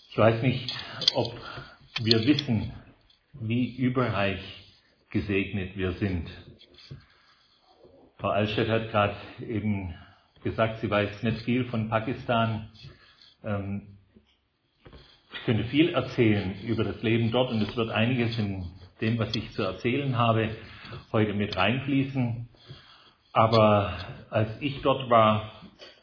Ich weiß nicht, ob wir wissen, wie überreich gesegnet wir sind. Frau Altstedt hat gerade eben gesagt, sie weiß nicht viel von Pakistan. Ich könnte viel erzählen über das Leben dort und es wird einiges in dem, was ich zu erzählen habe, heute mit reinfließen. Aber als ich dort war,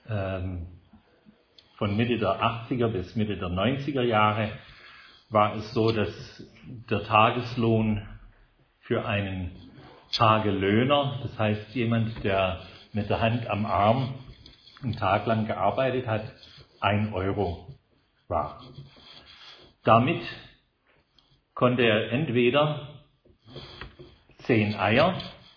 von Mitte der 80er bis Mitte der 90er Jahre, war es so, dass der Tageslohn für einen Tagelöhner, das heißt jemand, der mit der Hand am Arm einen Tag lang gearbeitet hat, 1 Euro war. Damit konnte er entweder 10 Eier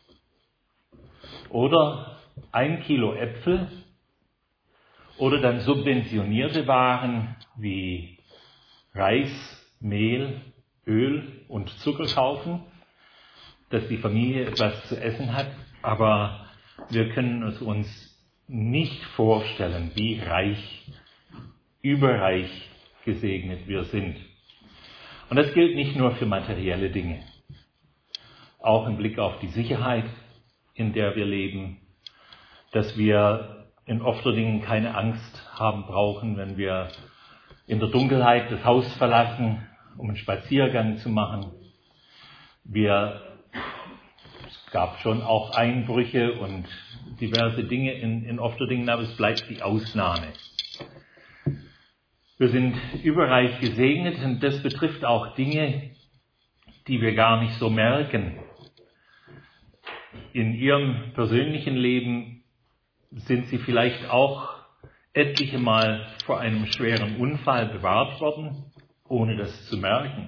oder 1 Kilo Äpfel oder dann subventionierte Waren wie Reis, Mehl, Öl und Zucker kaufen, dass die Familie etwas zu essen hat. Aber wir können es uns nicht vorstellen, wie reich, überreich gesegnet wir sind. Und das gilt nicht nur für materielle Dinge, auch im Blick auf die Sicherheit, in der wir leben, dass wir in Ofterdingen keine Angst haben brauchen, wenn wir in der Dunkelheit das Haus verlassen, um einen Spaziergang zu machen. Es gab schon auch Einbrüche und diverse Dinge in Ofterdingen, aber es bleibt die Ausnahme. Wir sind überreich gesegnet und das betrifft auch Dinge, die wir gar nicht so merken. In Ihrem persönlichen Leben sind Sie vielleicht auch etliche Mal vor einem schweren Unfall bewahrt worden, ohne das zu merken.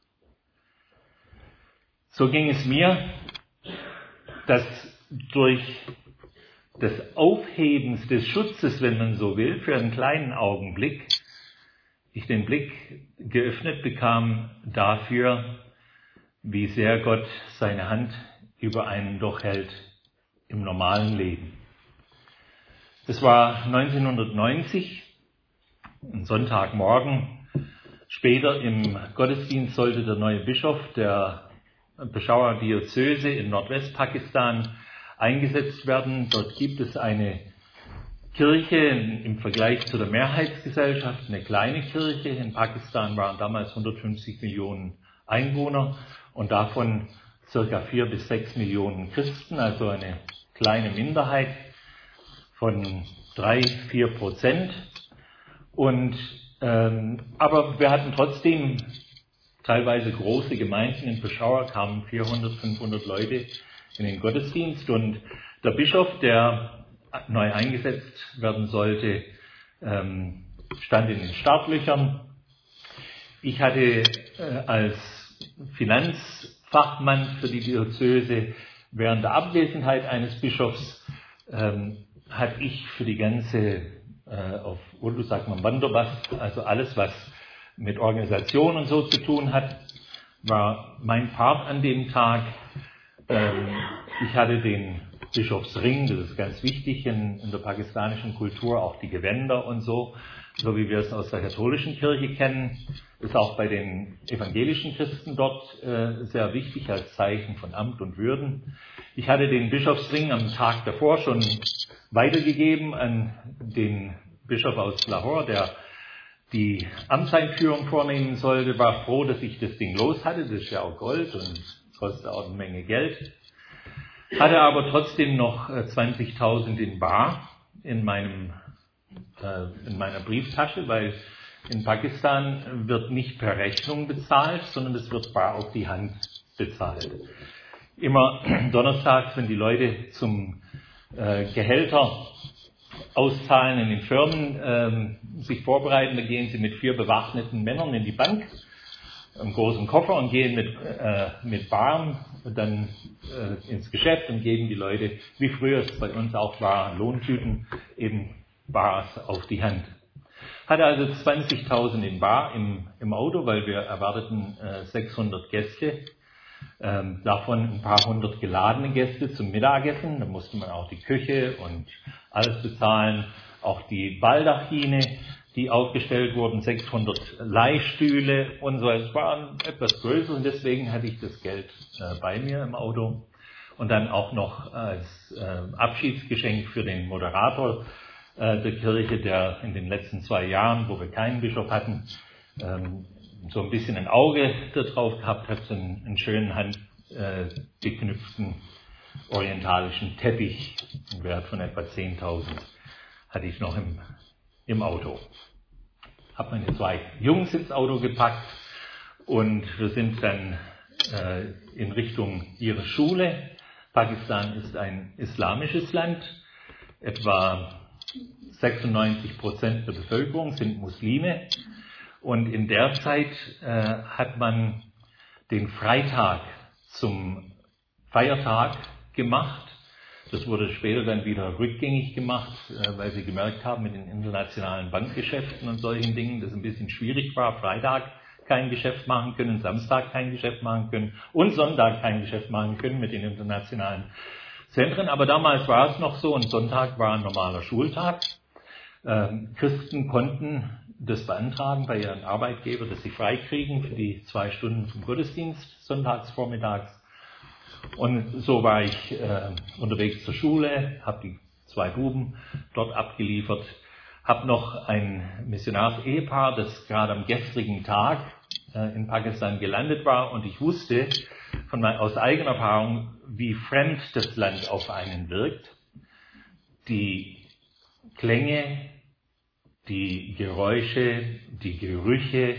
So ging es mir, dass durch das Aufhebens des Schutzes, wenn man so will, für einen kleinen Augenblick, ich den Blick geöffnet bekam dafür, wie sehr Gott seine Hand über einen doch hält im normalen Leben. Es war 1990, ein Sonntagmorgen. Später im Gottesdienst sollte der neue Bischof der Peshawar Diözese in Nordwestpakistan eingesetzt werden. Dort gibt es eine Kirche im Vergleich zu der Mehrheitsgesellschaft, eine kleine Kirche. In Pakistan waren damals 150 Millionen Einwohner und davon circa 4 bis 6 Millionen Christen, also eine kleine Minderheit von 3-4%. Aber wir hatten trotzdem teilweise große Gemeinden. In Peshawar kamen 400, 500 Leute in den Gottesdienst und der Bischof, der neu eingesetzt werden sollte, stand in den Startlöchern. Ich hatte als Finanzfachmann für die Diözese während der Abwesenheit eines Bischofs hatte ich für die ganze, auf Urdu sagt man Bandobast, also alles, was mit Organisation und so zu tun hat, war mein Part an dem Tag. Ich hatte den Bischofsring, das ist ganz wichtig in der pakistanischen Kultur, auch die Gewänder und so wie wir es aus der katholischen Kirche kennen, ist auch bei den evangelischen Christen dort sehr wichtig als Zeichen von Amt und Würden. Ich hatte den Bischofsring am Tag davor schon weitergegeben an den Bischof aus Lahore, der die Amtseinführung vornehmen sollte, war froh, dass ich das Ding los hatte. Das ist ja auch Gold und kostet auch eine Menge Geld. Hatte aber trotzdem noch 20.000 in bar in meiner Brieftasche, weil in Pakistan wird nicht per Rechnung bezahlt, sondern es wird bar auf die Hand bezahlt. Immer donnerstags, wenn die Leute zum Gehälter auszahlen in den Firmen, sich vorbereiten, da gehen sie mit 4 bewaffneten Männern in die Bank, einen großen Koffer und gehen mit Bar dann ins Geschäft und geben die Leute, wie früher es bei uns auch war, Lohntüten, eben Bars auf die Hand. Hatte also 20.000 in bar im Auto, weil wir erwarteten 600 Gäste. Davon ein paar hundert geladene Gäste zum Mittagessen. Da musste man auch die Küche und alles bezahlen. Auch die Baldachine die aufgestellt wurden, 600 Leihstühle und so. Es waren etwas größer und deswegen hatte ich das Geld bei mir im Auto. Und dann auch noch als Abschiedsgeschenk für den Moderator der Kirche, der in den letzten 2 Jahren, wo wir keinen Bischof hatten, so ein bisschen ein Auge darauf gehabt hat, so einen schönen handgeknüpften orientalischen Teppich im Wert von etwa 10.000 hatte ich noch im Auto. Habe meine 2 Jungs ins Auto gepackt und wir sind dann in Richtung ihrer Schule. Pakistan ist ein islamisches Land. Etwa 96% der Bevölkerung sind Muslime. Und in der Zeit hat man den Freitag zum Feiertag gemacht. Das wurde später dann wieder rückgängig gemacht, weil sie gemerkt haben mit den internationalen Bankgeschäften und solchen Dingen, dass es ein bisschen schwierig war, Freitag kein Geschäft machen können, Samstag kein Geschäft machen können und Sonntag kein Geschäft machen können mit den internationalen Zentren. Aber damals war es noch so und Sonntag war ein normaler Schultag. Christen konnten das beantragen bei ihren Arbeitgebern, dass sie freikriegen für die 2 Stunden zum Gottesdienst, sonntags vormittags. Und so war ich unterwegs zur Schule, habe die 2 Buben dort abgeliefert, habe noch ein Missionarsehepaar, das gerade am gestrigen Tag in Pakistan gelandet war und ich wusste aus eigener Erfahrung, wie fremd das Land auf einen wirkt. Die Klänge, die Geräusche, die Gerüche,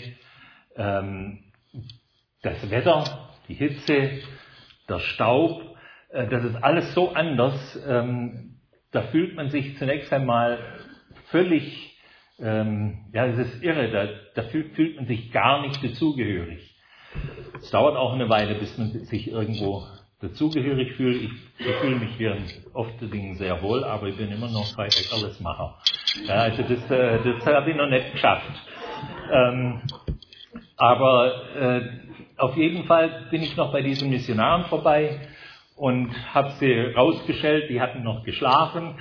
das Wetter, die Hitze, der Staub, das ist alles so anders, da fühlt man sich zunächst einmal völlig, es ist irre, da fühlt man sich gar nicht dazugehörig. Es dauert auch eine Weile, bis man sich irgendwo dazugehörig fühlt. Ich fühle mich hier oft Dingen sehr wohl, aber ich bin immer noch Freitag-Allesmacher. Ja, also das habe ich noch nicht geschafft. Aber auf jeden Fall bin ich noch bei diesen Missionaren vorbei und habe sie rausgestellt, die hatten noch geschlafen,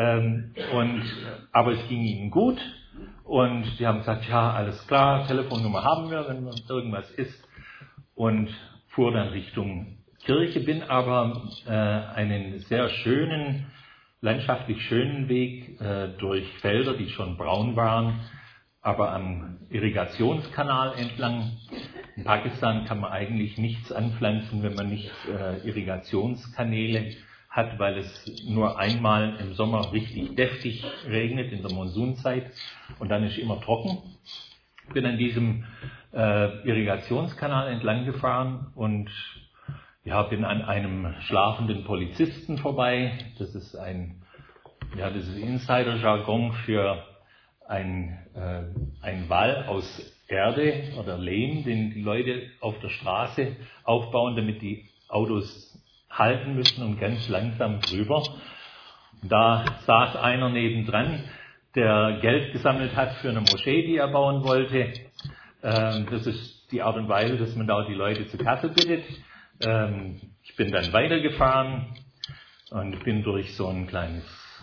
aber es ging ihnen gut und die haben gesagt, ja, alles klar, Telefonnummer haben wir, wenn irgendwas ist, und fuhr dann Richtung Kirche, bin aber einen sehr schönen, landschaftlich schönen Weg durch Felder, die schon braun waren, aber am Irrigationskanal entlang. In Pakistan kann man eigentlich nichts anpflanzen, wenn man nicht Irrigationskanäle hat, weil es nur einmal im Sommer richtig deftig regnet, in der Monsunzeit, und dann ist immer trocken. Bin an diesem Irrigationskanal entlang gefahren und bin an einem schlafenden Polizisten vorbei. Das ist Insider-Jargon für ein Wall aus Erde oder Lehm, den die Leute auf der Straße aufbauen, damit die Autos halten müssen und ganz langsam drüber. Da saß einer nebendran, der Geld gesammelt hat für eine Moschee, die er bauen wollte. Das ist die Art und Weise, dass man da die Leute zur Kasse bittet. Ich bin dann weitergefahren und bin durch so ein kleines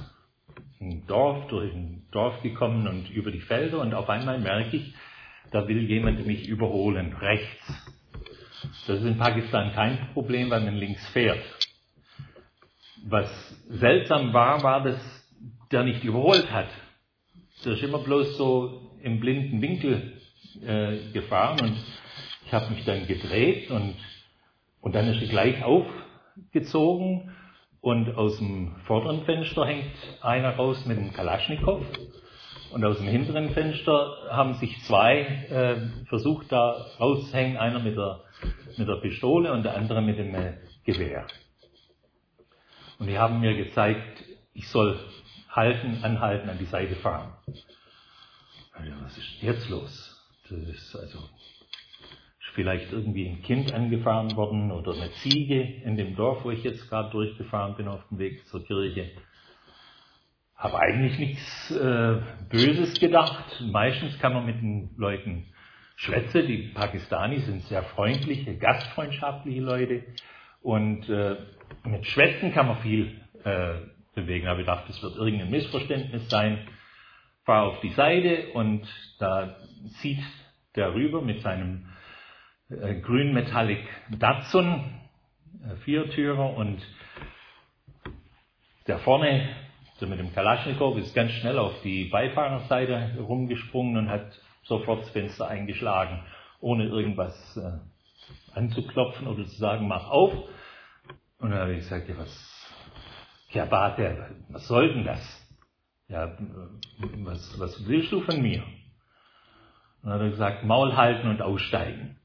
Dorf gekommen und über die Felder, und auf einmal merke ich, da will jemand mich überholen, rechts. Das ist in Pakistan kein Problem, weil man links fährt. Was seltsam war, dass der nicht überholt hat. Der ist immer bloß so im blinden Winkel gefahren, und ich habe mich dann gedreht und dann ist er gleich aufgezogen. Und aus dem vorderen Fenster hängt einer raus mit einem Kalaschnikow. Und aus dem hinteren Fenster haben sich 2 versucht, da rauszuhängen. Einer mit der Pistole und der andere mit dem Gewehr. Und die haben mir gezeigt, ich soll anhalten, an die Seite fahren. Also, was ist jetzt los? Das ist vielleicht irgendwie ein Kind angefahren worden oder eine Ziege in dem Dorf, wo ich jetzt gerade durchgefahren bin auf dem Weg zur Kirche. Habe eigentlich nichts Böses gedacht. Meistens kann man mit den Leuten schwätzen. Die Pakistanis sind sehr freundliche, gastfreundschaftliche Leute. Und mit Schwätzen kann man viel bewegen. Aber ich dachte, es wird irgendein Missverständnis sein. fahre auf die Seite und da zieht der rüber mit seinem grün Metallic Datsun, Viertürer, und der vorne, so mit dem Kalaschnikow, ist ganz schnell auf die Beifahrerseite rumgesprungen und hat sofort das Fenster eingeschlagen, ohne irgendwas anzuklopfen oder zu sagen, mach auf. Und dann habe ich gesagt, ja, was soll denn das? Ja, was willst du von mir? Und dann hat er gesagt, Maul halten und aussteigen.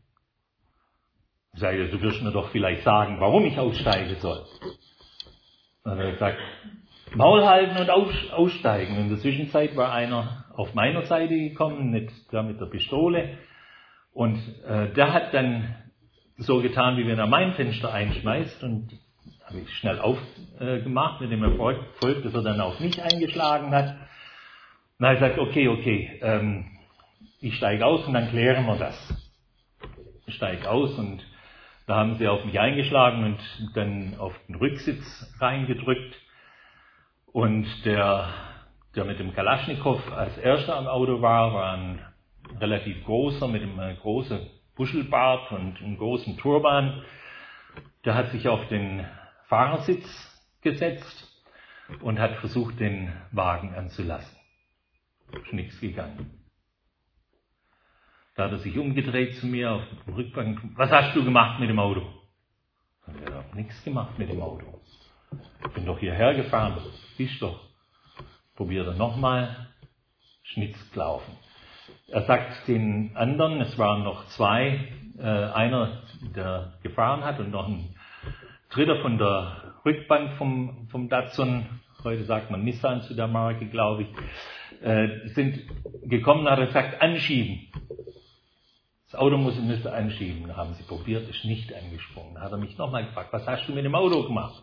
Ich sage, du wirst mir doch vielleicht sagen, warum ich aussteigen soll. Und dann hat er gesagt, Maul halten und aussteigen. In der Zwischenzeit war einer auf meiner Seite gekommen, mit der Pistole. Und der hat dann so getan, wie wenn er mein Fenster einschmeißt. Und habe ich schnell aufgemacht, mit dem Erfolg, dass er dann auf mich eingeschlagen hat. Und dann habe ich gesagt, okay, ich steige aus und dann klären wir das. Ich steige aus und da haben sie auf mich eingeschlagen und dann auf den Rücksitz reingedrückt. Und der mit dem Kalaschnikow als erster am Auto war ein relativ großer, mit einem großen Buschelbart und einem großen Turban. Der hat sich auf den Fahrersitz gesetzt und hat versucht, den Wagen anzulassen. Ist nichts gegangen. Da hat er sich umgedreht zu mir auf der Rückbank. Was hast du gemacht mit dem Auto? Ich habe nichts gemacht mit dem Auto. Ich bin doch hierher gefahren. Siehst doch. Probiert er nochmal. Ist nichts gelaufen. Er sagt den anderen, es waren noch zwei, einer, der gefahren hat und noch ein dritter von der Rückbank vom Datsun, heute sagt man Nissan zu der Marke, glaube ich, sind gekommen, hat er gesagt, anschieben. Das Auto müsste anschieben. Da haben sie probiert, ist nicht angesprungen. Da hat er mich nochmal gefragt, was hast du mit dem Auto gemacht?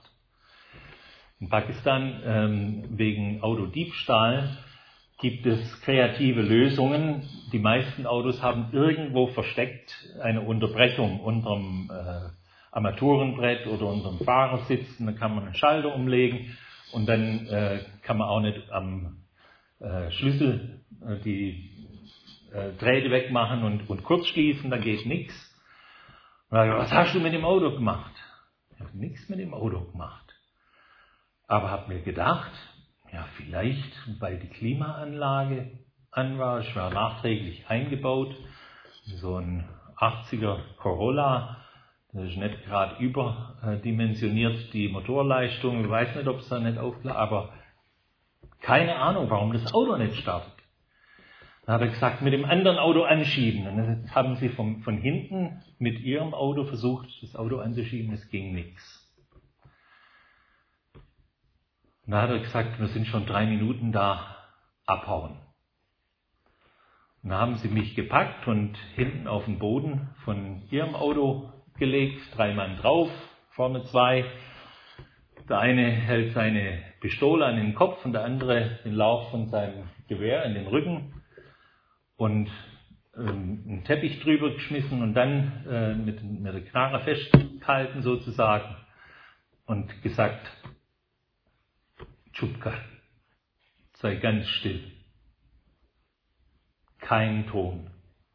In Pakistan, wegen Autodiebstahl, gibt es kreative Lösungen. Die meisten Autos haben irgendwo versteckt eine Unterbrechung unterm Armaturenbrett oder unterm Fahrersitz. Da kann man einen Schalter umlegen und dann kann man auch nicht am Schlüssel die Drähte wegmachen und kurz schließen, da geht nichts. Was hast du mit dem Auto gemacht? Ich habe nichts mit dem Auto gemacht. Aber habe mir gedacht, ja vielleicht, weil die Klimaanlage an war, ich war nachträglich eingebaut, so ein 80er Corolla, das ist nicht gerade überdimensioniert, die Motorleistung, ich weiß nicht, ob es da nicht aufklärt, aber keine Ahnung, warum das Auto nicht startet. Dann hat er gesagt, mit dem anderen Auto anschieben. Und dann haben sie von hinten mit ihrem Auto versucht, das Auto anzuschieben, es ging nichts. Und dann hat er gesagt, wir sind schon 3 Minuten da, abhauen. Und dann haben sie mich gepackt und hinten auf den Boden von ihrem Auto gelegt, 3 Mann drauf, vorne 2. Der eine hält seine Pistole an den Kopf und der andere den Lauf von seinem Gewehr in den Rücken. Und einen Teppich drüber geschmissen und dann mit der Knarre festgehalten sozusagen und gesagt, Tschupka, sei ganz still. Kein Ton.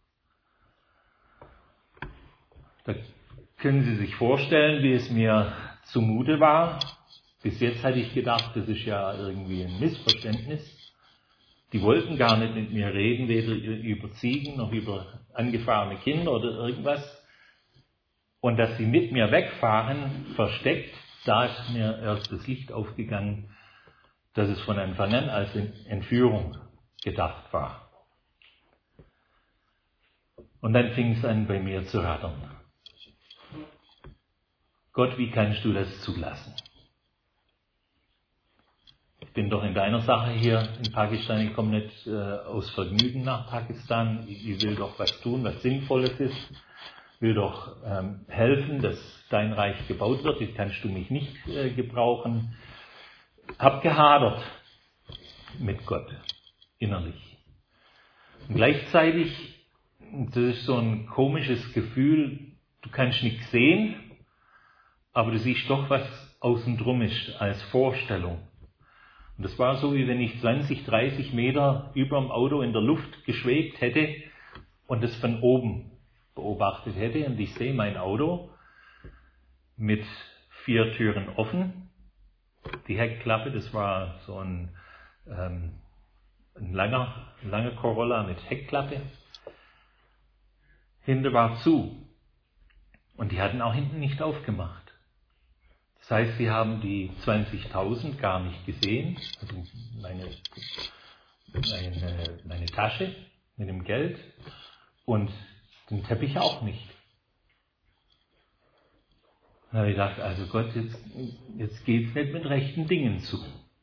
Da können Sie sich vorstellen, wie es mir zumute war. Bis jetzt hatte ich gedacht, das ist ja irgendwie ein Missverständnis. Die wollten gar nicht mit mir reden, weder über Ziegen noch über angefahrene Kinder oder irgendwas. Und dass sie mit mir wegfahren, versteckt, da ist mir erst das Licht aufgegangen, dass es von Anfang an als Entführung gedacht war. Und dann fing es an, bei mir zu rattern. Gott, wie kannst du das zulassen? Ich bin doch in deiner Sache hier in Pakistan, ich komme nicht aus Vergnügen nach Pakistan, ich will doch was tun, was Sinnvolles ist, will doch helfen, dass dein Reich gebaut wird, jetzt kannst du mich nicht gebrauchen. Hab gehadert mit Gott, innerlich. Und gleichzeitig, das ist so ein komisches Gefühl, du kannst nichts sehen, aber du siehst doch, was außen drum ist als Vorstellung. Und Und das war so, wie wenn ich 20, 30 Meter über dem Auto in der Luft geschwebt hätte und es von oben beobachtet hätte. Und ich sehe mein Auto mit 4 Türen offen. Die Heckklappe, das war so ein langer Corolla mit Heckklappe. Hinten war zu. Und die hatten auch hinten nicht aufgemacht. Das heißt, sie haben die 20.000 gar nicht gesehen. Also meine Tasche mit dem Geld und den Teppich auch nicht. Dann habe ich gedacht, also Gott, jetzt geht's nicht mit rechten Dingen zu.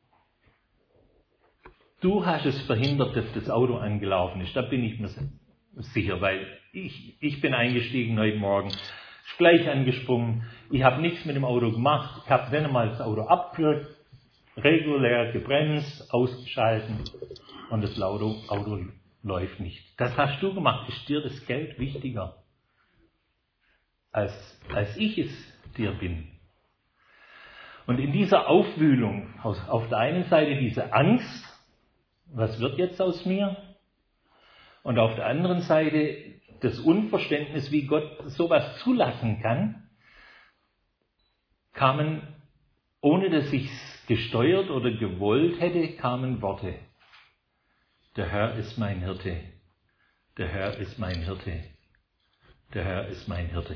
Du hast es verhindert, dass das Auto angelaufen ist. Da bin ich mir sicher, weil ich bin eingestiegen heute Morgen, ist gleich angesprungen. Ich habe nichts mit dem Auto gemacht. Ich habe dann einmal das Auto abgeführt, regulär gebremst, ausgeschalten und das Auto läuft nicht. Das hast du gemacht. Ist dir das Geld wichtiger, als ich es dir bin? Und in dieser Aufwühlung, auf der einen Seite diese Angst, was wird jetzt aus mir? Und auf der anderen Seite das Unverständnis, wie Gott sowas zulassen kann, kamen, ohne dass ich es gesteuert oder gewollt hätte, kamen Worte. Der Herr ist mein Hirte. Der Herr ist mein Hirte. Der Herr ist mein Hirte.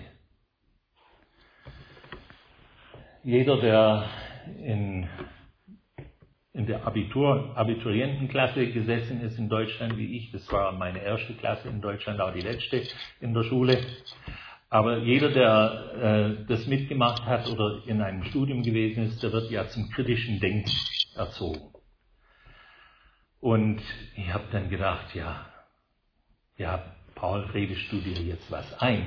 Jeder, der in der Abiturientenklasse gesessen ist in Deutschland wie ich, das war meine erste Klasse in Deutschland, auch die letzte in der Schule, aber jeder, der das mitgemacht hat oder in einem Studium gewesen ist, der wird ja zum kritischen Denken erzogen. Und ich habe dann gedacht, ja, Paul, redest du dir jetzt was ein?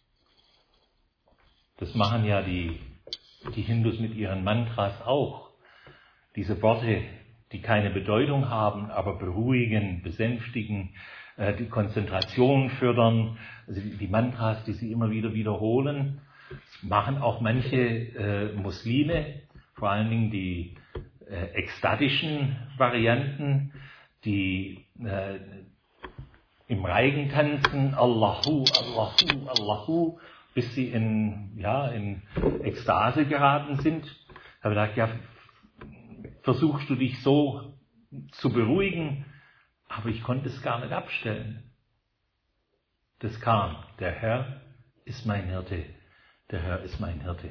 Das machen ja die Hindus mit ihren Mantras auch. Diese Worte, die keine Bedeutung haben, aber beruhigen, besänftigen, die Konzentration fördern, also die Mantras, die sie immer wieder wiederholen, machen auch manche Muslime, vor allen Dingen die ekstatischen Varianten, die im Reigen tanzen, Allahu, Allahu, Allahu, bis sie in Ekstase geraten sind. Ich habe gedacht, ja, versuchst du dich so zu beruhigen, aber ich konnte es gar nicht abstellen. Das kam, der Herr ist mein Hirte, der Herr ist mein Hirte.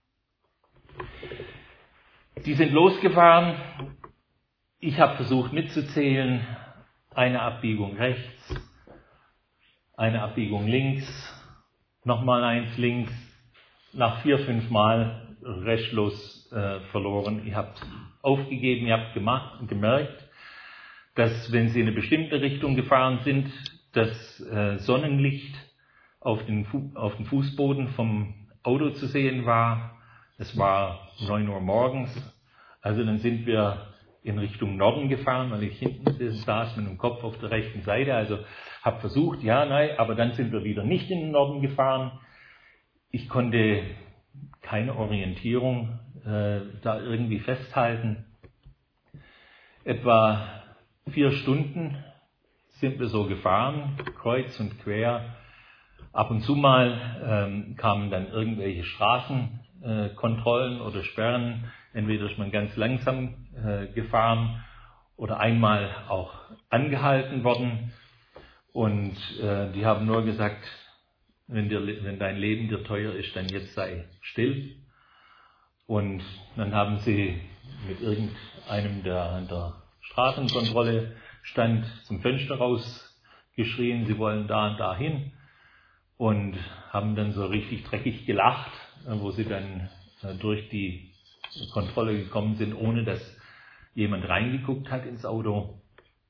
Die sind losgefahren, ich habe versucht mitzuzählen, eine Abbiegung rechts, eine Abbiegung links, nochmal eins links, nach 4, 5 Mal restlos verloren. Ich habe aufgegeben, ich habe gemerkt, dass wenn sie in eine bestimmte Richtung gefahren sind, das Sonnenlicht auf den Fußboden vom Auto zu sehen war. Es war 9 Uhr morgens, also dann sind wir in Richtung Norden gefahren, weil ich hinten saß mit dem Kopf auf der rechten Seite, also habe versucht, aber dann sind wir wieder nicht in den Norden gefahren. Ich konnte keine Orientierung da irgendwie festhalten. Etwa 4 Stunden sind wir so gefahren, kreuz und quer. Ab und zu mal kamen dann irgendwelche Straßenkontrollen oder Sperren. Entweder ist man ganz langsam gefahren oder einmal auch angehalten worden. Und die haben nur gesagt, wenn dein Leben dir teuer ist, dann jetzt sei still. Und dann haben sie mit irgendeinem, der an der Straßenkontrolle stand, zum Fenster rausgeschrien, sie wollen da und da hin. Und haben dann so richtig dreckig gelacht, wo sie dann durch die Kontrolle gekommen sind, ohne dass jemand reingeguckt hat ins Auto.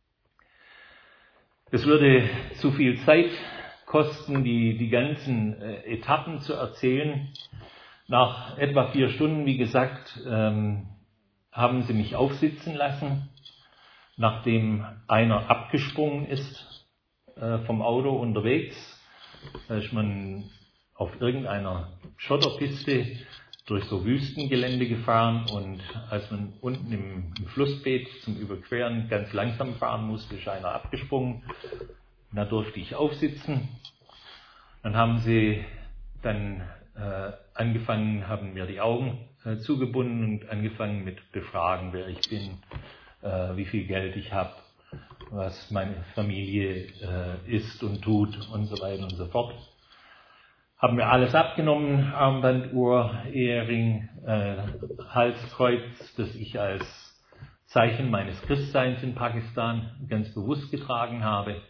Es würde zu viel Zeit kosten, die ganzen Etappen zu erzählen. Nach etwa 4 Stunden, wie gesagt, haben sie mich aufsitzen lassen, nachdem einer abgesprungen ist vom Auto unterwegs. Da ist man auf irgendeiner Schotterpiste durch so Wüstengelände gefahren und als man unten im Flussbett zum Überqueren ganz langsam fahren musste, ist einer abgesprungen. Da durfte ich aufsitzen. Dann haben sie angefangen, haben mir die Augen zugebunden und angefangen mit Befragen, wer ich bin, wie viel Geld ich habe, was meine Familie ist und tut und so weiter und so fort. Haben mir alles abgenommen, Armband, Uhr, Ehering, Halskreuz, das ich als Zeichen meines Christseins in Pakistan ganz bewusst getragen habe.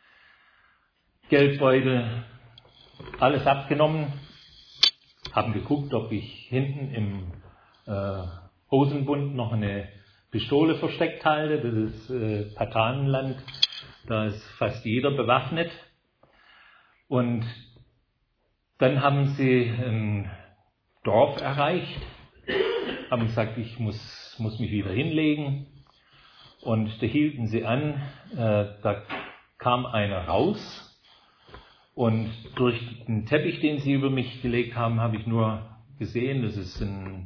Geldbeutel, alles abgenommen, haben geguckt, ob ich hinten im Hosenbund noch eine Pistole versteckt halte. Das ist Patanenland, da ist fast jeder bewaffnet. Und dann haben sie ein Dorf erreicht, haben gesagt, ich muss mich wieder hinlegen. Und da hielten sie an, da kam einer raus. Und durch den Teppich, den sie über mich gelegt haben, habe ich nur gesehen, das ist ein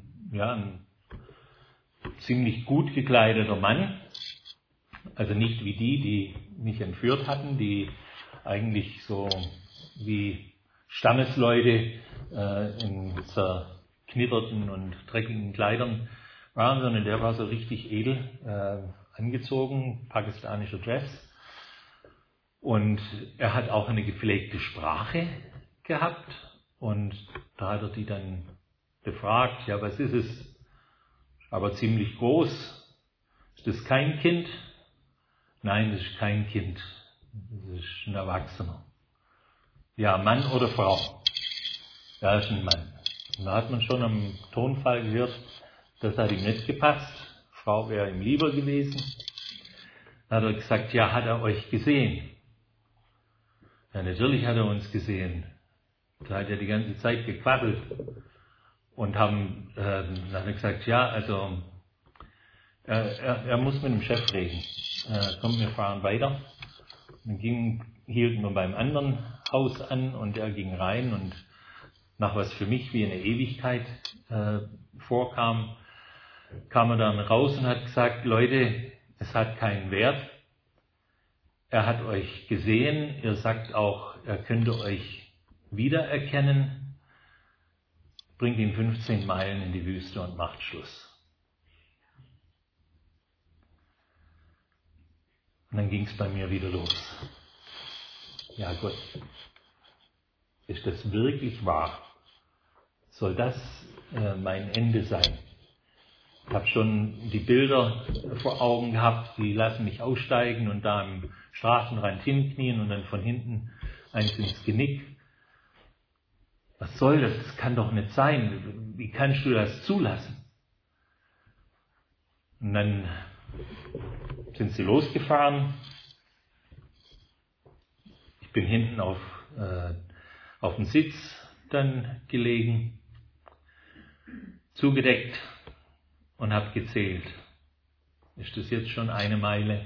ziemlich gut gekleideter Mann. Also nicht wie die mich entführt hatten, die eigentlich so wie Stammesleute in zerknitterten und dreckigen Kleidern waren, sondern der war so richtig edel angezogen, pakistanischer Dress. Und er hat auch eine gepflegte Sprache gehabt und da hat er die dann befragt, ja, was ist es? Aber ziemlich groß. Ist das kein Kind? Nein, das ist kein Kind. Das ist ein Erwachsener. Ja, Mann oder Frau? Ja, das ist ein Mann. Und da hat man schon am Tonfall gehört, das hat ihm nicht gepasst. Frau wäre ihm lieber gewesen. Da hat er gesagt, ja, hat er euch gesehen? Ja, natürlich hat er uns gesehen. Da hat er die ganze Zeit gequasselt. Und dann hat er gesagt, ja, also er muss mit dem Chef reden. Kommt, wir fahren weiter. Dann hielten wir beim anderen Haus an und er ging rein und nach was für mich wie eine Ewigkeit vorkam, kam er dann raus und hat gesagt, Leute, es hat keinen Wert. Er hat euch gesehen, ihr sagt auch, er könnte euch wiedererkennen, bringt ihn 15 Meilen in die Wüste und macht Schluss. Und dann ging es bei mir wieder los. Ja Gott, ist das wirklich wahr? Soll das mein Ende sein? Ich habe schon die Bilder vor Augen gehabt, die lassen mich aussteigen und da am Straßenrand hinknien und dann von hinten eins ins Genick. Was soll das? Das kann doch nicht sein. Wie kannst du das zulassen? Und dann sind sie losgefahren. Ich bin hinten auf dem Sitz dann gelegen, zugedeckt und habe gezählt. Ist das jetzt schon 1 Meile?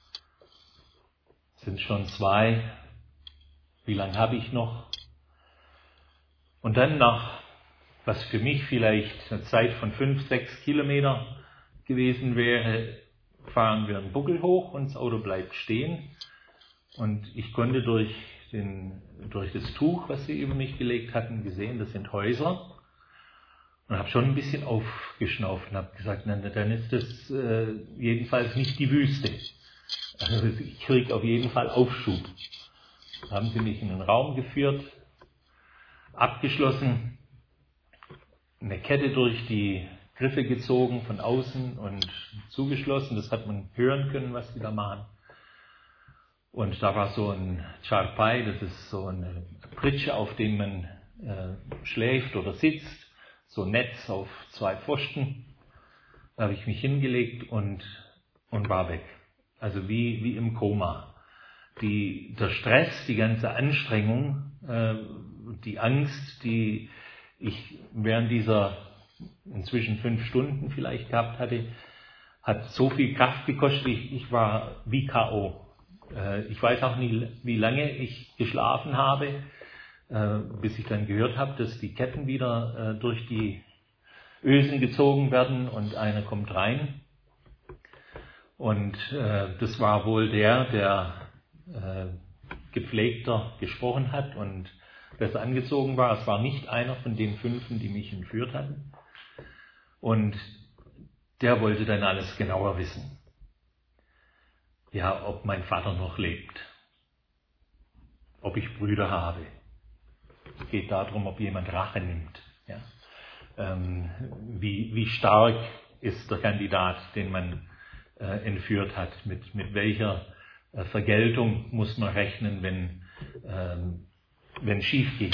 Sind schon 2? Wie lange habe ich noch? Und dann nach, was für mich vielleicht eine Zeit von 5-6 Kilometer gewesen wäre, fahren wir einen Buckel hoch und das Auto bleibt stehen. Und ich konnte durch das Tuch, was sie über mich gelegt hatten, gesehen, das sind Häuser. Und habe schon ein bisschen aufgeschnauft und habe gesagt, na, dann ist das jedenfalls nicht die Wüste. Also ich kriege auf jeden Fall Aufschub. Da haben sie mich in einen Raum geführt, abgeschlossen, eine Kette durch die Griffe gezogen von außen und zugeschlossen. Das hat man hören können, was sie da machen. Und da war so ein Charpai, das ist so eine Pritsche, auf dem man schläft oder sitzt. So ein Netz auf 2 Pfosten. Da habe ich mich hingelegt und war weg. Also wie im Koma. Der Stress, die ganze Anstrengung, die Angst, die ich während dieser inzwischen 5 Stunden vielleicht gehabt hatte, hat so viel Kraft gekostet, ich war wie K.O. Ich weiß auch nie, wie lange ich geschlafen habe, bis ich dann gehört habe, dass die Ketten wieder durch die Ösen gezogen werden und einer kommt rein. Und das war wohl der gepflegter gesprochen hat und besser angezogen war. Es war nicht einer von den 5, die mich entführt hatten. Und der wollte dann alles genauer wissen. Ja, ob mein Vater noch lebt. Ob ich Brüder habe. Es geht darum, ob jemand Rache nimmt. Ja. Wie stark ist der Kandidat, den man entführt hat? Mit welcher Vergeltung muss man rechnen, wenn es schief geht?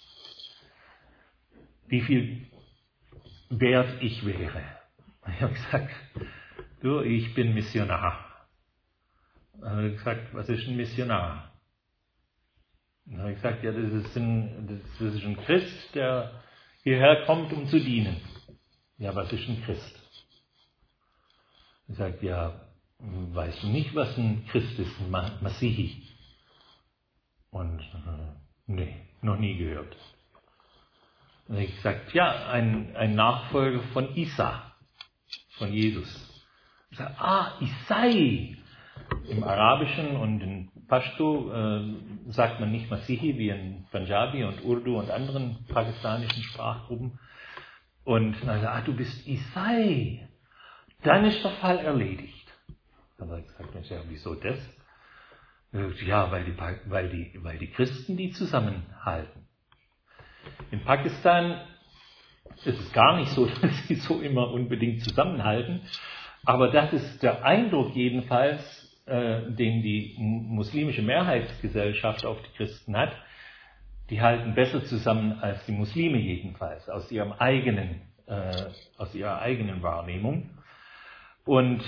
Wie viel wert ich wäre? Ich habe gesagt, du, ich bin Missionar. Dann habe ich gesagt, was ist ein Missionar? Dann habe ich gesagt, ja, das ist ein Christ, der hierher kommt, um zu dienen. Ja, was ist ein Christ? Ich sage, ja, weißt du nicht, was ein Christ ist, ein Masihi? Und nee, noch nie gehört. Dann habe ich gesagt, ja, ein Nachfolger von Isa, von Jesus. Ich sage, Isai. Im Arabischen und in Pashto sagt man nicht Masihi wie in Punjabi und Urdu und anderen pakistanischen Sprachgruppen. Und dann sagt er, du bist Isai. Dann ist der Fall erledigt. Dann habe ich gesagt, ja, wieso das? Ja, weil die Christen die zusammenhalten. In Pakistan ist es gar nicht so, dass sie so immer unbedingt zusammenhalten. Aber das ist der Eindruck jedenfalls, den die muslimische Mehrheitsgesellschaft auf die Christen hat. Die halten besser zusammen als die Muslime jedenfalls, aus ihrer eigenen Wahrnehmung. Und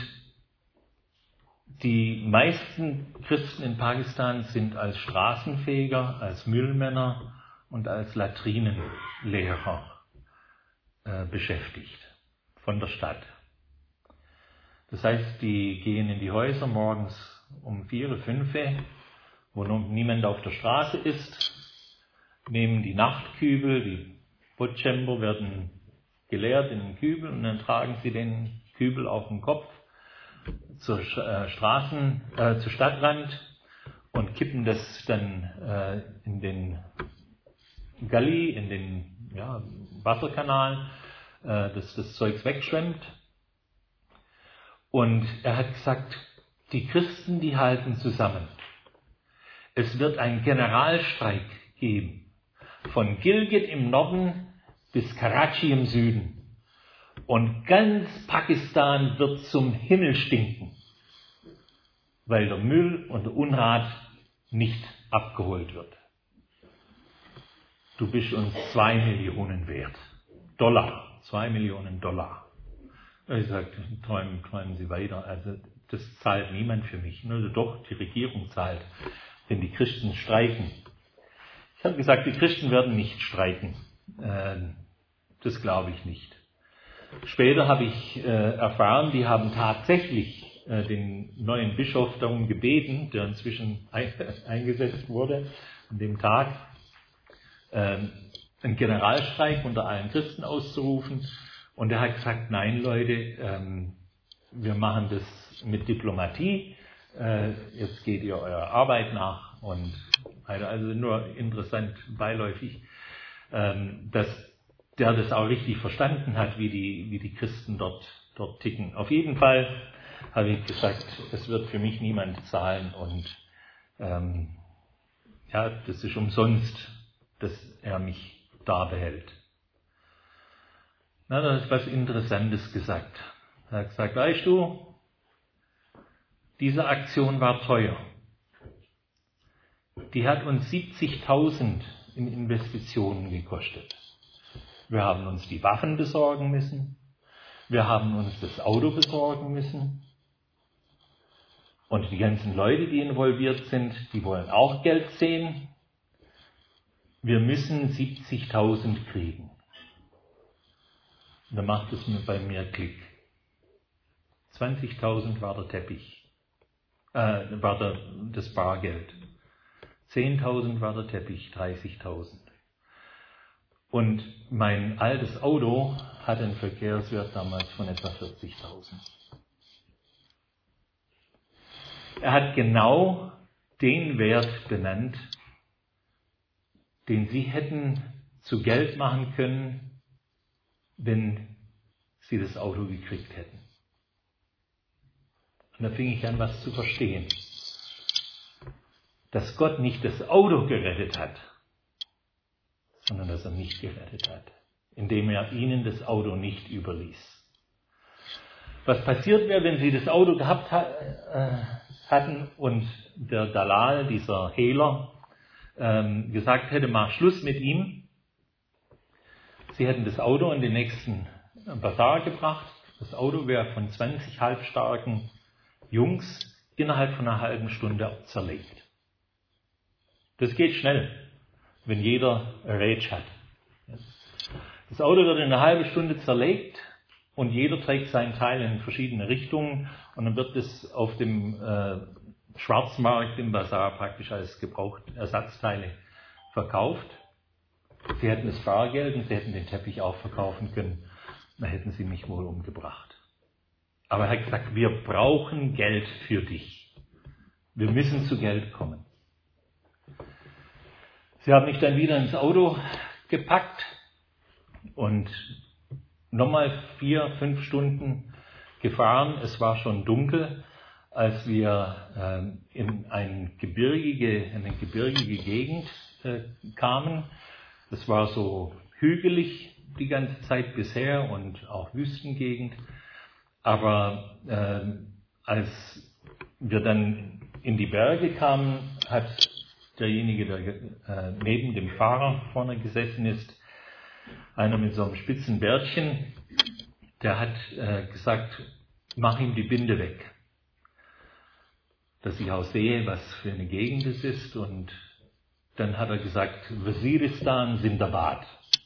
die meisten Christen in Pakistan sind als Straßenfeger, als Müllmänner und als Latrinenlehrer beschäftigt von der Stadt. Das heißt, die gehen in die Häuser morgens um 4, 5, wo niemand auf der Straße ist, nehmen die Nachtkübel, die Potschember werden geleert in den Kübel und dann tragen sie den Kübel auf dem Kopf zur Stadtrand und kippen das dann in den Gully, in den Wasserkanal, dass das Zeugs wegschwemmt. Und er hat gesagt, die Christen, die halten zusammen. Es wird einen Generalstreik geben, von Gilgit im Norden bis Karachi im Süden. Und ganz Pakistan wird zum Himmel stinken, weil der Müll und der Unrat nicht abgeholt wird. Du bist uns 2 Millionen wert. Dollar, 2 Millionen Dollar. Ich sagte, träumen Sie weiter. Also das zahlt niemand für mich. Nur doch, die Regierung zahlt, wenn die Christen streiken. Ich habe gesagt, die Christen werden nicht streiken. Das glaube ich nicht. Später habe ich erfahren, die haben tatsächlich den neuen Bischof darum gebeten, der inzwischen eingesetzt wurde, an dem Tag, einen Generalstreik unter allen Christen auszurufen. Und er hat gesagt, nein Leute, wir machen das mit Diplomatie, jetzt geht ihr eurer Arbeit nach. Und also nur interessant beiläufig, dass der das auch richtig verstanden hat, wie die Christen dort ticken. Auf jeden Fall habe ich gesagt, es wird für mich niemand zahlen und das ist umsonst, dass er mich da behält. Na, da hat was Interessantes gesagt. Er hat gesagt, weißt du, diese Aktion war teuer. Die hat uns 70.000 in Investitionen gekostet. Wir haben uns die Waffen besorgen müssen. Wir haben uns das Auto besorgen müssen. Und die ganzen Leute, die involviert sind, die wollen auch Geld sehen. Wir müssen 70.000 kriegen. Und da macht es bei mir Klick. 20.000 war der Teppich, war das Bargeld. 10.000 war der Teppich, 30.000. Und mein altes Auto hatte einen Verkehrswert damals von etwa 40.000. Er hat genau den Wert benannt, den Sie hätten zu Geld machen können, wenn Sie das Auto gekriegt hätten. Und da fing ich an, was zu verstehen. Dass Gott nicht das Auto gerettet hat, sondern dass er mich gerettet hat, indem er Ihnen das Auto nicht überließ. Was passiert wäre, wenn Sie das Auto gehabt hatten und der Dalal, dieser Hehler, gesagt hätte, mach Schluss mit ihm. Sie hätten das Auto in den nächsten Bazar gebracht. Das Auto wäre von 20 halbstarken Jungs innerhalb von einer halben Stunde zerlegt. Das geht schnell, wenn jeder Rage hat. Das Auto wird in einer halben Stunde zerlegt und jeder trägt seinen Teil in verschiedene Richtungen und dann wird es auf dem Schwarzmarkt im Bazar praktisch als Ersatzteile verkauft. Sie hätten das Fahrgeld und sie hätten den Teppich auch verkaufen können. Dann hätten sie mich wohl umgebracht. Aber er hat gesagt, wir brauchen Geld für dich. Wir müssen zu Geld kommen. Sie haben mich dann wieder ins Auto gepackt und nochmal 4-5 Stunden gefahren. Es war schon dunkel, als wir in eine gebirgige Gegend kamen. Es war so hügelig die ganze Zeit bisher und auch Wüstengegend. Aber als wir dann in die Berge kamen, hat derjenige, der neben dem Fahrer vorne gesessen ist, einer mit so einem spitzen Bärtchen, der hat gesagt, mach ihm die Binde weg. Dass ich auch sehe, was für eine Gegend es ist. Und dann hat er gesagt, Waziristan Sindabad.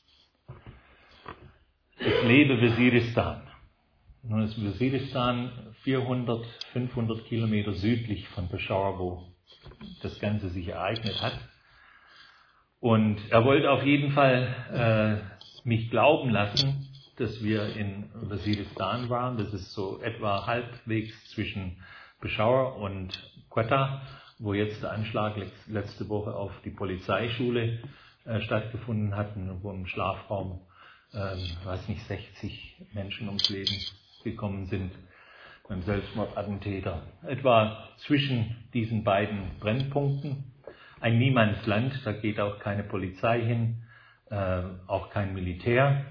Ich lebe Waziristan. Nun ist Waziristan 400, 500 Kilometer südlich von Peshawar, wo das Ganze sich ereignet hat. Und er wollte auf jeden Fall mich glauben lassen, dass wir in Waziristan waren. Das ist so etwa halbwegs zwischen Peshawar und Quetta, wo jetzt der Anschlag letzte Woche auf die Polizeischule stattgefunden hat, wo im Schlafraum 60 Menschen ums Leben gekommen sind beim Selbstmordattentäter. Etwa zwischen diesen beiden Brennpunkten. Ein Niemandsland, da geht auch keine Polizei hin, auch kein Militär.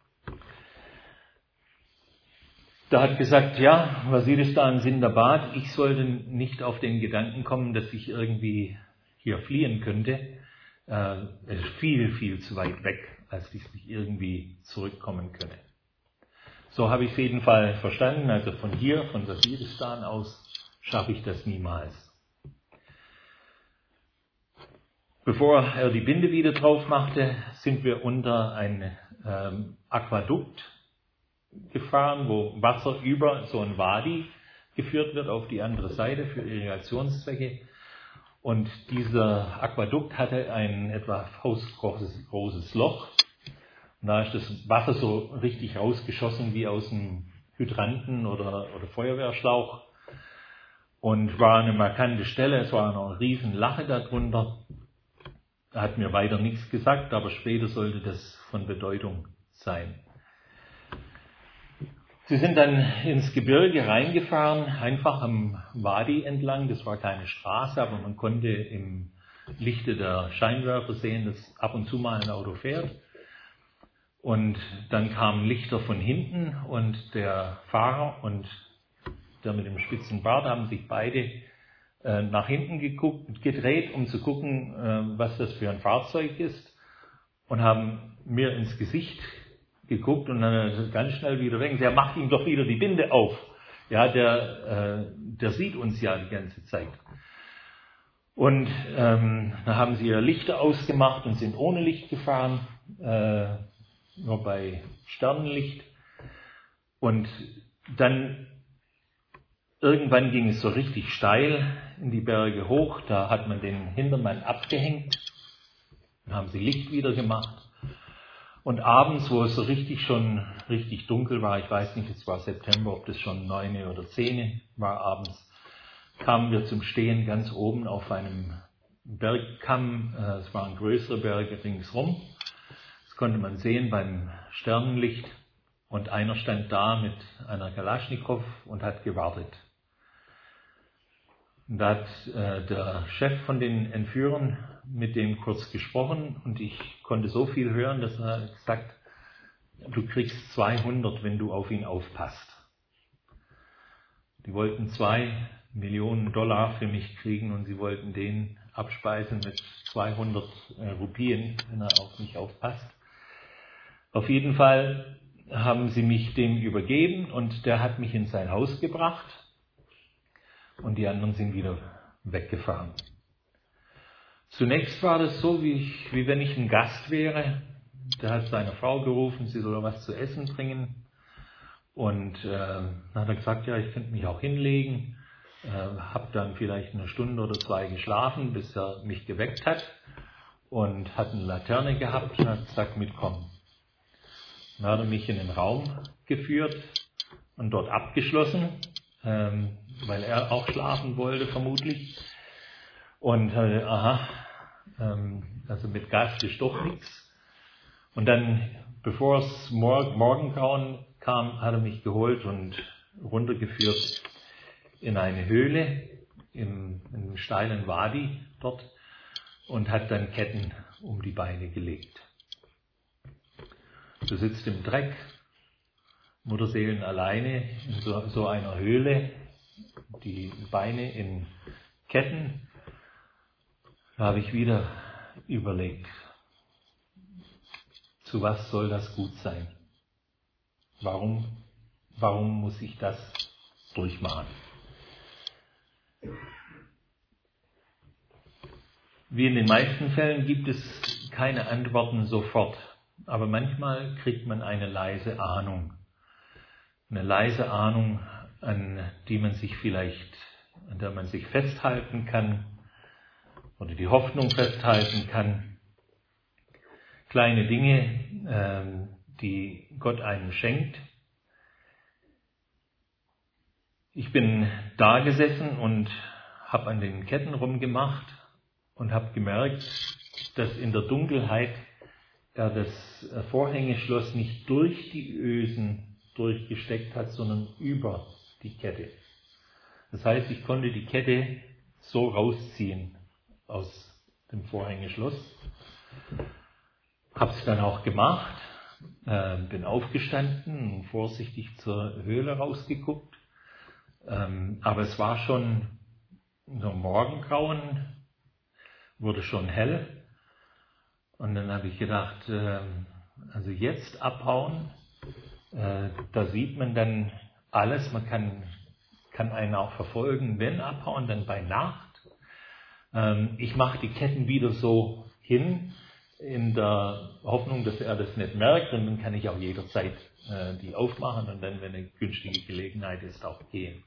Da hat gesagt, ja, Waziristan Sindabad, ich sollte nicht auf den Gedanken kommen, dass ich irgendwie hier fliehen könnte. Es ist viel, viel zu weit weg, als dass ich irgendwie zurückkommen könne. So habe ich es jedenfalls verstanden, also von hier, von Waziristan aus, schaffe ich das niemals. Bevor er die Binde wieder drauf machte, sind wir unter ein Aquädukt gefahren, wo Wasser über so ein Wadi geführt wird auf die andere Seite für Irrigationszwecke. Und dieser Aquädukt hatte ein etwa hausgroßes Loch. Und da ist das Wasser so richtig rausgeschossen wie aus einem Hydranten oder Feuerwehrschlauch. Und war eine markante Stelle, es war noch ein riesen Lache darunter. Er hat mir weiter nichts gesagt, aber später sollte das von Bedeutung sein. Sie sind dann ins Gebirge reingefahren, einfach am Wadi entlang. Das war keine Straße, aber man konnte im Lichte der Scheinwerfer sehen, dass ab und zu mal ein Auto fährt. Und dann kamen Lichter von hinten und der Fahrer und der mit dem spitzen Bart haben sich beide nach hinten gedreht, um zu gucken, was das für ein Fahrzeug ist, und haben mir ins Gesicht geguckt und dann ganz schnell wieder weg. Der macht ihm doch wieder die Binde auf. Ja, der sieht uns ja die ganze Zeit. Und dann haben sie ihr Lichter ausgemacht und sind ohne Licht gefahren, nur bei Sternenlicht. Und dann irgendwann ging es so richtig steil in die Berge hoch. Da hat man den Hintermann abgehängt. Dann haben sie Licht wieder gemacht. Und abends, wo es so schon richtig dunkel war, ich weiß nicht, es war September, ob das schon 9 oder 10 war abends, kamen wir zum Stehen ganz oben auf einem Bergkamm. Es waren größere Berge ringsrum. Das konnte man sehen beim Sternenlicht. Und einer stand da mit einer Kalaschnikow und hat gewartet. Und da hat der Chef von den Entführern mit dem kurz gesprochen und ich konnte so viel hören, dass er gesagt, du kriegst 200, wenn du auf ihn aufpasst. Die wollten $2 Millionen für mich kriegen und sie wollten den abspeisen mit 200 Rupien, wenn er auf mich aufpasst. Auf jeden Fall haben sie mich dem übergeben und der hat mich in sein Haus gebracht und die anderen sind wieder weggefahren. Zunächst war das so, wie wenn ich ein Gast wäre. Der hat seine Frau gerufen, sie soll was zu essen bringen. Und dann hat er gesagt, ja, ich könnte mich auch hinlegen. Habe dann vielleicht 1 Stunde oder 2 geschlafen, bis er mich geweckt hat. Und hat eine Laterne gehabt und hat gesagt, mitkommen. Dann hat er mich in den Raum geführt und dort abgeschlossen, weil er auch schlafen wollte vermutlich. Und also mit Gas ist doch nichts. Und dann, bevor es Morgengrauen kam, hat er mich geholt und runtergeführt in eine Höhle, in einem steilen Wadi dort und hat dann Ketten um die Beine gelegt. Du sitzt im Dreck, Mutterseelen alleine in so einer Höhle, die Beine in Ketten. Da habe ich wieder überlegt, zu was soll das gut sein? Warum muss ich das durchmachen? Wie in den meisten Fällen gibt es keine Antworten sofort, aber manchmal kriegt man eine leise Ahnung. Eine leise Ahnung, an der man sich festhalten kann oder die Hoffnung festhalten kann. Kleine Dinge, die Gott einem schenkt. Ich bin da gesessen und habe an den Ketten rumgemacht und habe gemerkt, dass in der Dunkelheit er das Vorhängeschloss nicht durch die Ösen durchgesteckt hat, sondern über die Kette. Das heißt, ich konnte die Kette so rausziehen aus dem Vorhängeschloss. Habe es dann auch gemacht, bin aufgestanden und vorsichtig zur Höhle rausgeguckt. Aber es war schon so Morgengrauen, wurde schon hell. Und dann habe ich gedacht, also jetzt abhauen, da sieht man dann alles, man kann einen auch verfolgen, wenn abhauen, dann bei Nacht. Ich mache die Ketten wieder so hin, in der Hoffnung, dass er das nicht merkt und dann kann ich auch jederzeit die aufmachen und dann, wenn eine günstige Gelegenheit ist, auch gehen.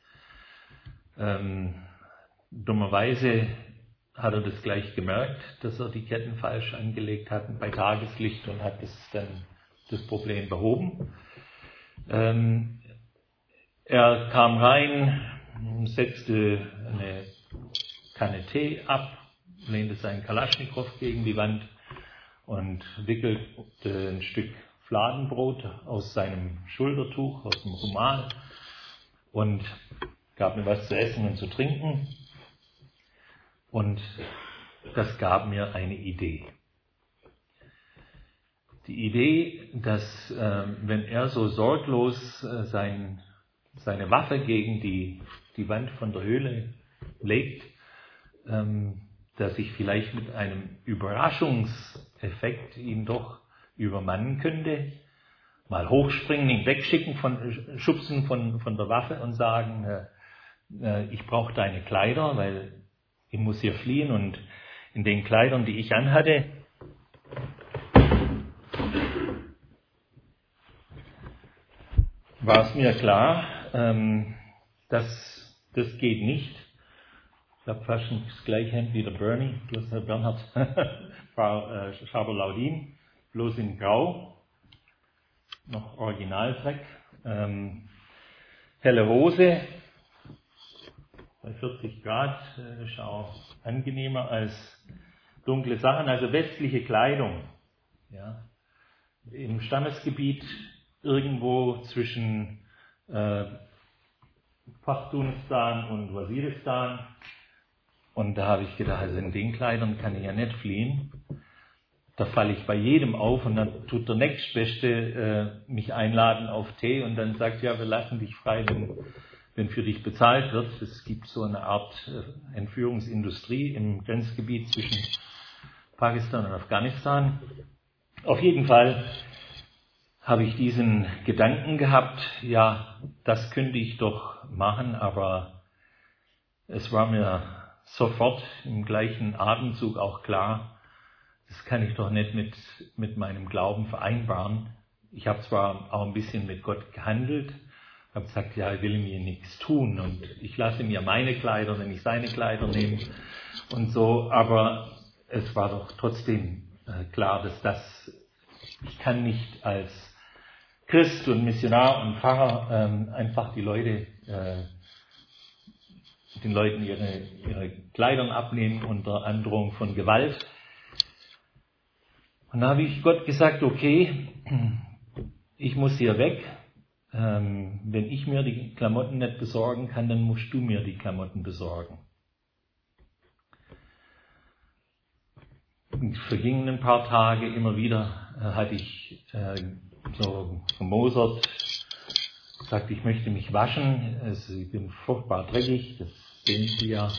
Dummerweise hat er das gleich gemerkt, dass er die Ketten falsch angelegt hat bei Tageslicht und hat dann das Problem behoben. Er kam rein, setzte eine Kanne Tee ab, lehnte seinen Kalaschnikow gegen die Wand und wickelte ein Stück Fladenbrot aus seinem Schultertuch, aus dem Rumal und gab mir was zu essen und zu trinken. Und das gab mir eine Idee. Die Idee, dass wenn er so sorglos seine Waffe gegen die Wand von der Höhle legt, dass ich vielleicht mit einem Überraschungseffekt ihn doch übermannen könnte, mal hochspringen, ihn schubsen von der Waffe und sagen, ich brauche deine Kleider, weil ich muss hier fliehen und in den Kleidern, die ich anhatte, war es mir klar, dass das geht nicht. Ich habe fast das gleiche Hemd wie der Bernie, bloß Herr Bernhard, Frau Schaber-Laudin. bloß in Grau, noch Originaldreck, helle Hose, bei 40 Grad ist auch angenehmer als dunkle Sachen, also westliche Kleidung. Ja. Im Stammesgebiet irgendwo zwischen Pashtunistan und Waziristan. Und da habe ich gedacht, also in den Kleidern kann ich ja nicht fliehen. Da falle ich bei jedem auf und dann tut der Nächstbeste mich einladen auf Tee und dann sagt, ja, wir lassen dich frei, wenn für dich bezahlt wird. Es gibt so eine Art Entführungsindustrie im Grenzgebiet zwischen Pakistan und Afghanistan. Auf jeden Fall habe ich diesen Gedanken gehabt, ja, das könnte ich doch machen, aber es war mir sofort im gleichen Atemzug auch klar, das kann ich doch nicht mit meinem Glauben vereinbaren. Ich habe zwar auch ein bisschen mit Gott gehandelt, habe gesagt, ja, er will mir nichts tun und ich lasse mir meine Kleider, wenn ich seine Kleider nehme und so, aber es war doch trotzdem klar, dass ich kann nicht als Christ und Missionar und Pfarrer einfach den Leuten ihre Kleidung abnehmen unter Androhung von Gewalt. Und da habe ich Gott gesagt, okay, ich muss hier weg. Wenn ich mir die Klamotten nicht besorgen kann, dann musst du mir die Klamotten besorgen. Es vergingen ein paar Tage, immer wieder hatte ich so vermosert, gesagt, ich möchte mich waschen, also ich bin furchtbar dreckig, das sehen Sie ja.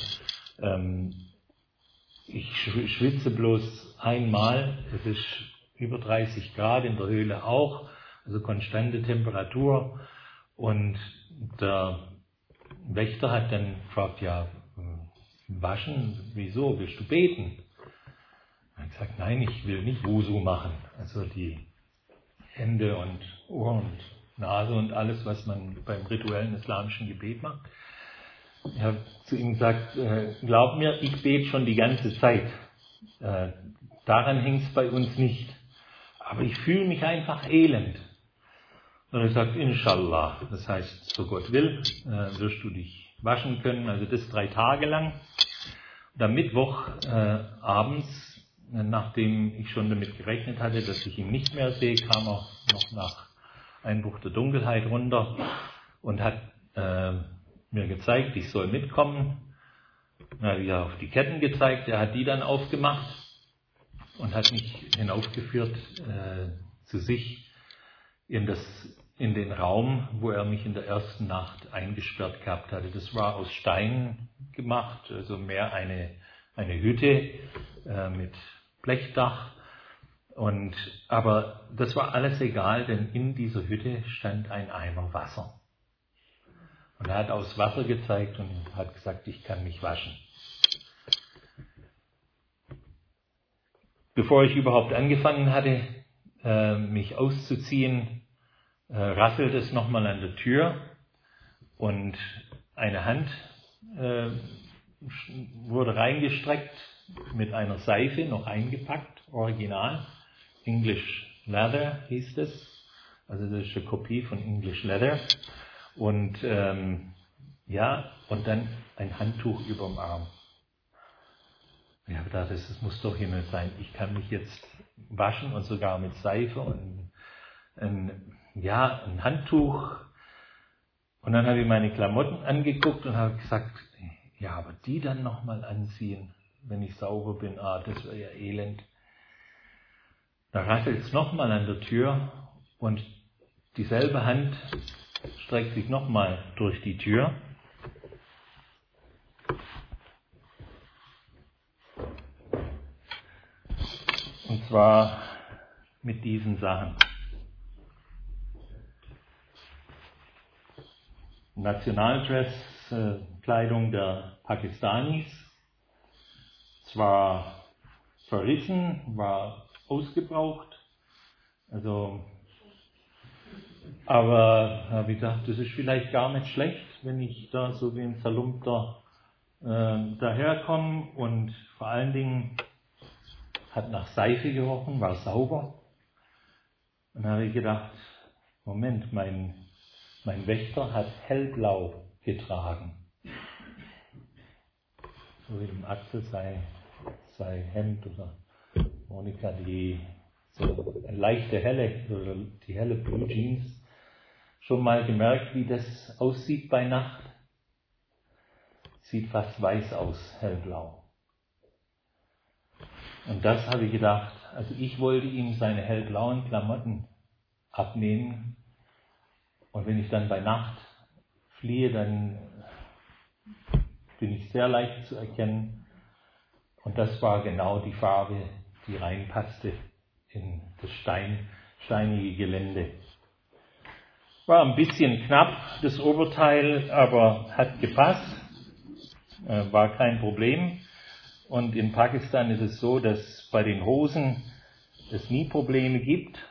Ich schwitze bloß einmal, es ist über 30 Grad, in der Höhle auch, also konstante Temperatur. Und der Wächter hat dann gefragt, ja, waschen, wieso, willst du beten? Er hat gesagt, nein, ich will nicht Wusu machen, also die Hände und Ohr und Nase und alles, was man beim rituellen islamischen Gebet macht. Ich habe zu ihm gesagt, glaub mir, ich bete schon die ganze Zeit. Daran hängt es bei uns nicht. Aber ich fühle mich einfach elend. Und er sagt, Inshallah, das heißt, so Gott will, wirst du dich waschen können. Also das 3 Tage lang. Und am Mittwoch abends, nachdem ich schon damit gerechnet hatte, dass ich ihn nicht mehr sehe, kam er noch nach Einbruch der Dunkelheit runter und hat mir gezeigt, ich soll mitkommen. Dann habe ich auf die Ketten gezeigt, er hat die dann aufgemacht und hat mich hinaufgeführt zu sich in den Raum, wo er mich in der ersten Nacht eingesperrt gehabt hatte. Das war aus Stein gemacht, also mehr eine Hütte mit Blechdach. Aber das war alles egal, denn in dieser Hütte stand ein Eimer Wasser. Und er hat aufs Wasser gezeigt und hat gesagt, ich kann mich waschen. Bevor ich überhaupt angefangen hatte, mich auszuziehen, rasselt es nochmal an der Tür und eine Hand wurde reingestreckt mit einer Seife, noch eingepackt, original. English Leather hieß es, also das ist eine Kopie von English Leather. Und und dann ein Handtuch überm Arm. Ich habe gedacht, das muss doch Himmel sein. Ich kann mich jetzt waschen und sogar mit Seife und ein Handtuch. Und dann habe ich meine Klamotten angeguckt und habe gesagt, ja, aber die dann nochmal anziehen, wenn ich sauber bin, das wäre ja elend. Da rasselt es nochmal an der Tür und dieselbe Hand streckt sich nochmal durch die Tür. Und zwar mit diesen Sachen. Nationaldress, Kleidung der Pakistanis. Zwar verrissen, war ausgebraucht, aber habe ich gedacht, das ist vielleicht gar nicht schlecht, wenn ich da so wie ein Zerlumpter daherkomme und vor allen Dingen hat nach Seife gerochen, war sauber Und dann habe ich gedacht, Moment, mein Wächter hat hellblau getragen. So wie im Axel sei Hemd oder Monika die so eine leichte helle, oder die helle Blue Jeans. Schon mal gemerkt, wie das aussieht bei Nacht? Sieht fast weiß aus, hellblau. Und das habe ich gedacht, also ich wollte ihm seine hellblauen Klamotten abnehmen. Und wenn ich dann bei Nacht fliehe, dann bin ich sehr leicht zu erkennen. Und das war genau die Farbe, die reinpasste in das steinige Gelände. War ein bisschen knapp, das Oberteil, aber hat gepasst, war kein Problem. Und in Pakistan ist es so, dass bei den Hosen es nie Probleme gibt.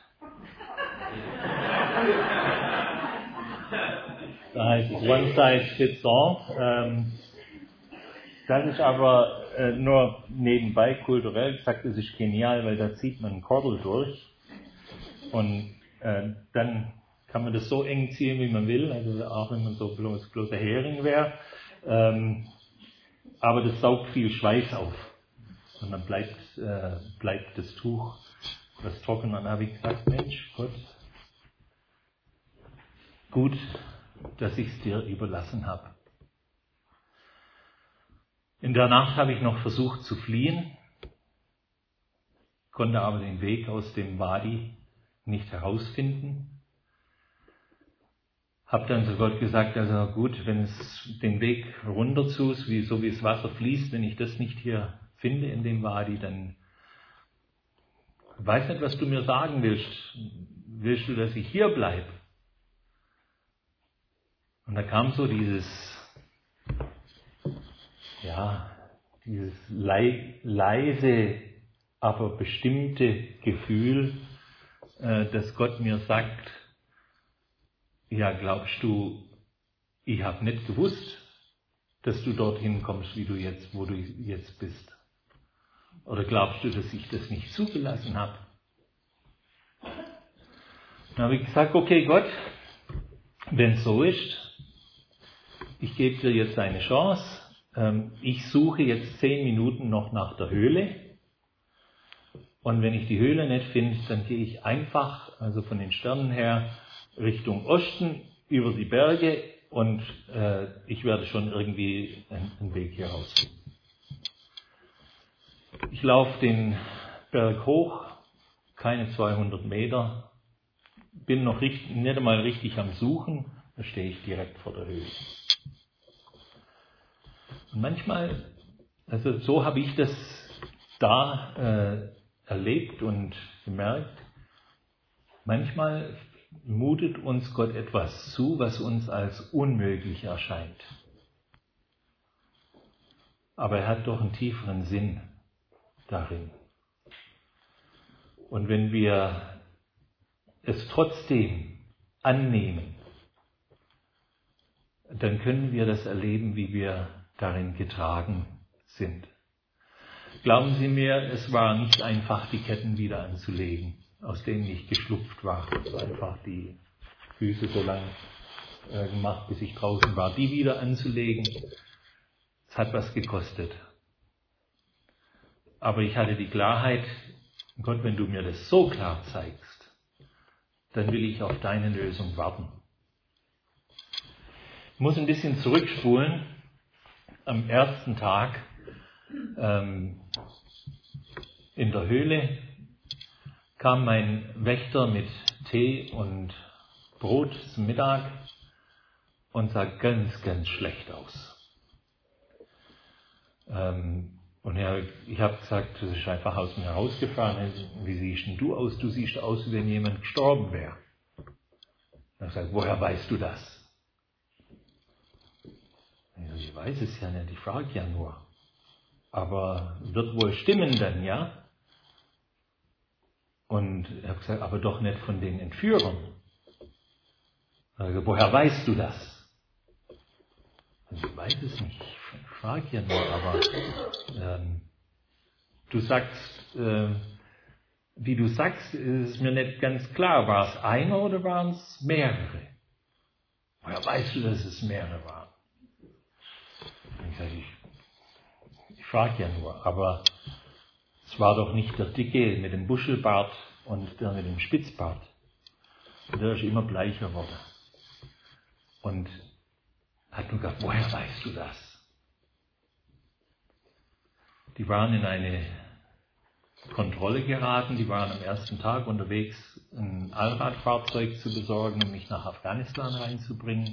Da heißt es one size fits all. Das ist aber nur nebenbei kulturell gesagt, das ist genial, weil da zieht man einen Kordel durch und dann kann man das so eng ziehen, wie man will, also auch wenn man so bloßer Hering wäre, aber das saugt viel Schweiß auf und dann bleibt das Tuch das trocken. Und dann habe ich gesagt, Mensch, Gott, gut, dass ich es dir überlassen habe. In der Nacht habe ich noch versucht zu fliehen, konnte aber den Weg aus dem Wadi nicht herausfinden. Habe dann zu Gott gesagt, also gut, wenn es den Weg runter zu ist, so wie das Wasser fließt, wenn ich das nicht hier finde in dem Wadi, dann weiß nicht, was du mir sagen willst. Willst du, dass ich hier bleibe? Und da kam so dieses leise, aber bestimmte Gefühl, dass Gott mir sagt, ja, glaubst du, ich habe nicht gewusst, dass du dorthin kommst, wo du jetzt bist? Oder glaubst du, dass ich das nicht zugelassen habe? Dann habe ich gesagt, okay Gott, wenn es so ist, ich gebe dir jetzt eine Chance. Ich suche jetzt 10 Minuten noch nach der Höhle. Und wenn ich die Höhle nicht finde, dann gehe ich einfach, also von den Sternen her, Richtung Osten, über die Berge und ich werde schon irgendwie einen Weg hier rausfinden. Ich laufe den Berg hoch, keine 200 Meter, bin noch nicht einmal richtig am Suchen, da stehe ich direkt vor der Höhle. Und manchmal, also so habe ich das da erlebt und gemerkt, manchmal mutet uns Gott etwas zu, was uns als unmöglich erscheint. Aber er hat doch einen tieferen Sinn darin. Und wenn wir es trotzdem annehmen, dann können wir das erleben, wie wir darin getragen sind. Glauben Sie mir, es war nicht einfach, die Ketten wieder anzulegen, aus denen ich geschlupft war. Es war einfach die Füße so lang gemacht, bis ich draußen war, die wieder anzulegen. Es hat was gekostet. Aber ich hatte die Klarheit, Gott, wenn du mir das so klar zeigst, dann will ich auf deine Lösung warten. Ich muss ein bisschen zurückspulen. Am ersten Tag in der Höhle kam mein Wächter mit Tee und Brot zum Mittag und sah ganz, ganz schlecht aus. Und ich habe gesagt, das ist einfach aus mir herausgefahren. Wie siehst denn du aus? Du siehst aus, wie wenn jemand gestorben wäre. Und ich gesagt, woher weißt du das? Ich weiß es ja nicht, ich frage ja nur. Aber wird wohl stimmen dann, ja? Und ich habe gesagt, aber doch nicht von den Entführern. Also, woher weißt du das? Also, ich weiß es nicht, ich frage ja nur, aber du sagst, wie du sagst, ist es mir nicht ganz klar, war es einer oder waren es mehrere? Woher weißt du, dass es mehrere waren? Ich sage, ich frage ja nur, aber es war doch nicht der Dicke mit dem Buschelbart und der mit dem Spitzbart. Und der ist immer bleicher geworden. Und hat nur gesagt, woher weißt du das? Die waren in eine Kontrolle geraten, die waren am ersten Tag unterwegs, ein Allradfahrzeug zu besorgen, um mich nach Afghanistan reinzubringen.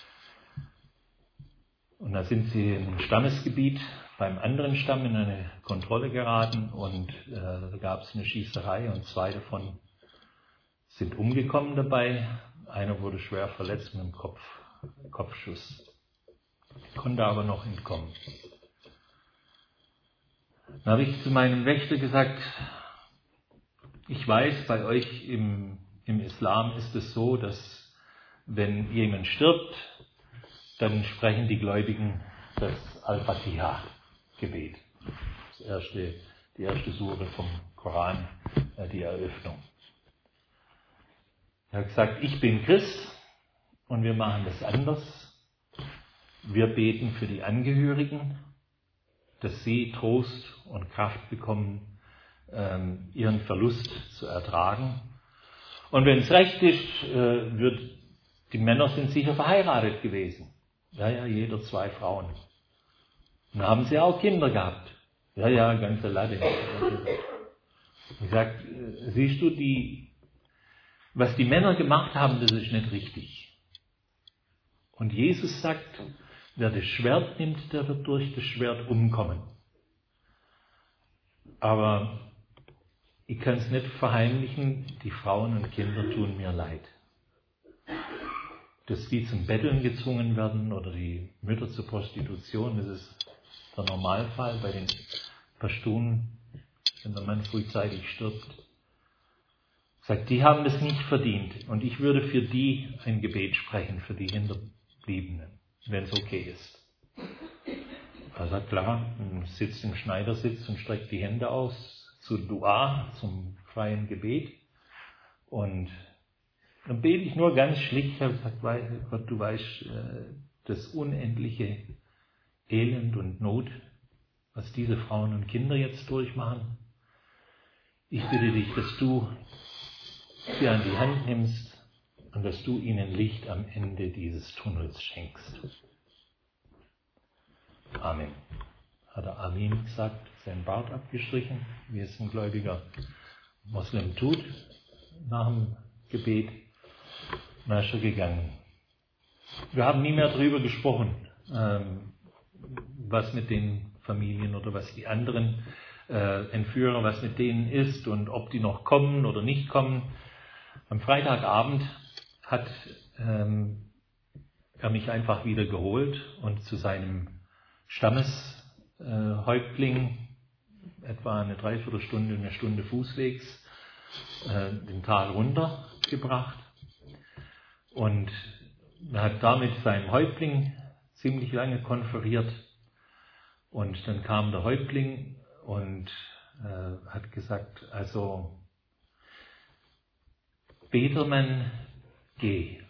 Und da sind sie im Stammesgebiet beim anderen Stamm in eine Kontrolle geraten und da gab es eine Schießerei und 2 davon sind umgekommen dabei. Einer wurde schwer verletzt mit einem Kopfschuss, konnte aber noch entkommen. Dann habe ich zu meinem Wächter gesagt, ich weiß, bei euch im Islam ist es so, dass wenn jemand stirbt, dann sprechen die Gläubigen das Al-Fatiha-Gebet. Die erste Sure vom Koran, die Eröffnung. Er hat gesagt, ich bin Christ und wir machen das anders. Wir beten für die Angehörigen, dass sie Trost und Kraft bekommen, ihren Verlust zu ertragen. Und wenn es recht ist, die Männer sind sicher verheiratet gewesen. Ja, jeder 2 Frauen. Und haben sie auch Kinder gehabt. Ja, ganze Latte. Ich sage, siehst du, was die Männer gemacht haben, das ist nicht richtig. Und Jesus sagt, wer das Schwert nimmt, der wird durch das Schwert umkommen. Aber ich kann es nicht verheimlichen, die Frauen und Kinder tun mir leid. Dass die zum Betteln gezwungen werden oder die Mütter zur Prostitution, das ist der Normalfall bei den Pashtun, wenn der Mann frühzeitig stirbt. Sagt, die haben das nicht verdient und ich würde für die ein Gebet sprechen, für die Hinterbliebenen, wenn es okay ist. Er sagt, klar, sitzt im Schneidersitz und streckt die Hände aus zu Dua, zum freien Gebet. Und dann bete ich nur ganz schlicht, ich habe gesagt, Gott, du weißt das unendliche Elend und Not, was diese Frauen und Kinder jetzt durchmachen. Ich bitte dich, dass du sie an die Hand nimmst und dass du ihnen Licht am Ende dieses Tunnels schenkst. Amen. Hat er Amen gesagt, sein Bart abgestrichen, wie es ein gläubiger Moslem tut, nach dem Gebet. Dann ist er gegangen. Wir haben nie mehr darüber gesprochen, was mit den Familien oder was die anderen Entführer, was mit denen ist und ob die noch kommen oder nicht kommen. Am Freitagabend hat er mich einfach wieder geholt und zu seinem Stammeshäuptling, etwa eine Dreiviertelstunde, eine Stunde Fußwegs, den Tal runtergebracht. Und er hat da mit seinem Häuptling ziemlich lange konferiert. Und dann kam der Häuptling und hat gesagt, also Petermann, geh.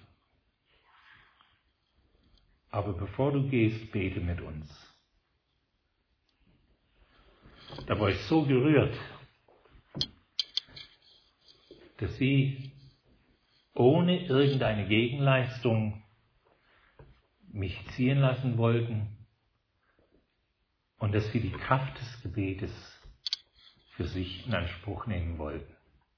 Aber bevor du gehst, bete mit uns. Da war ich so gerührt, dass sie ohne irgendeine Gegenleistung mich ziehen lassen wollten und dass sie die Kraft des Gebetes für sich in Anspruch nehmen wollten.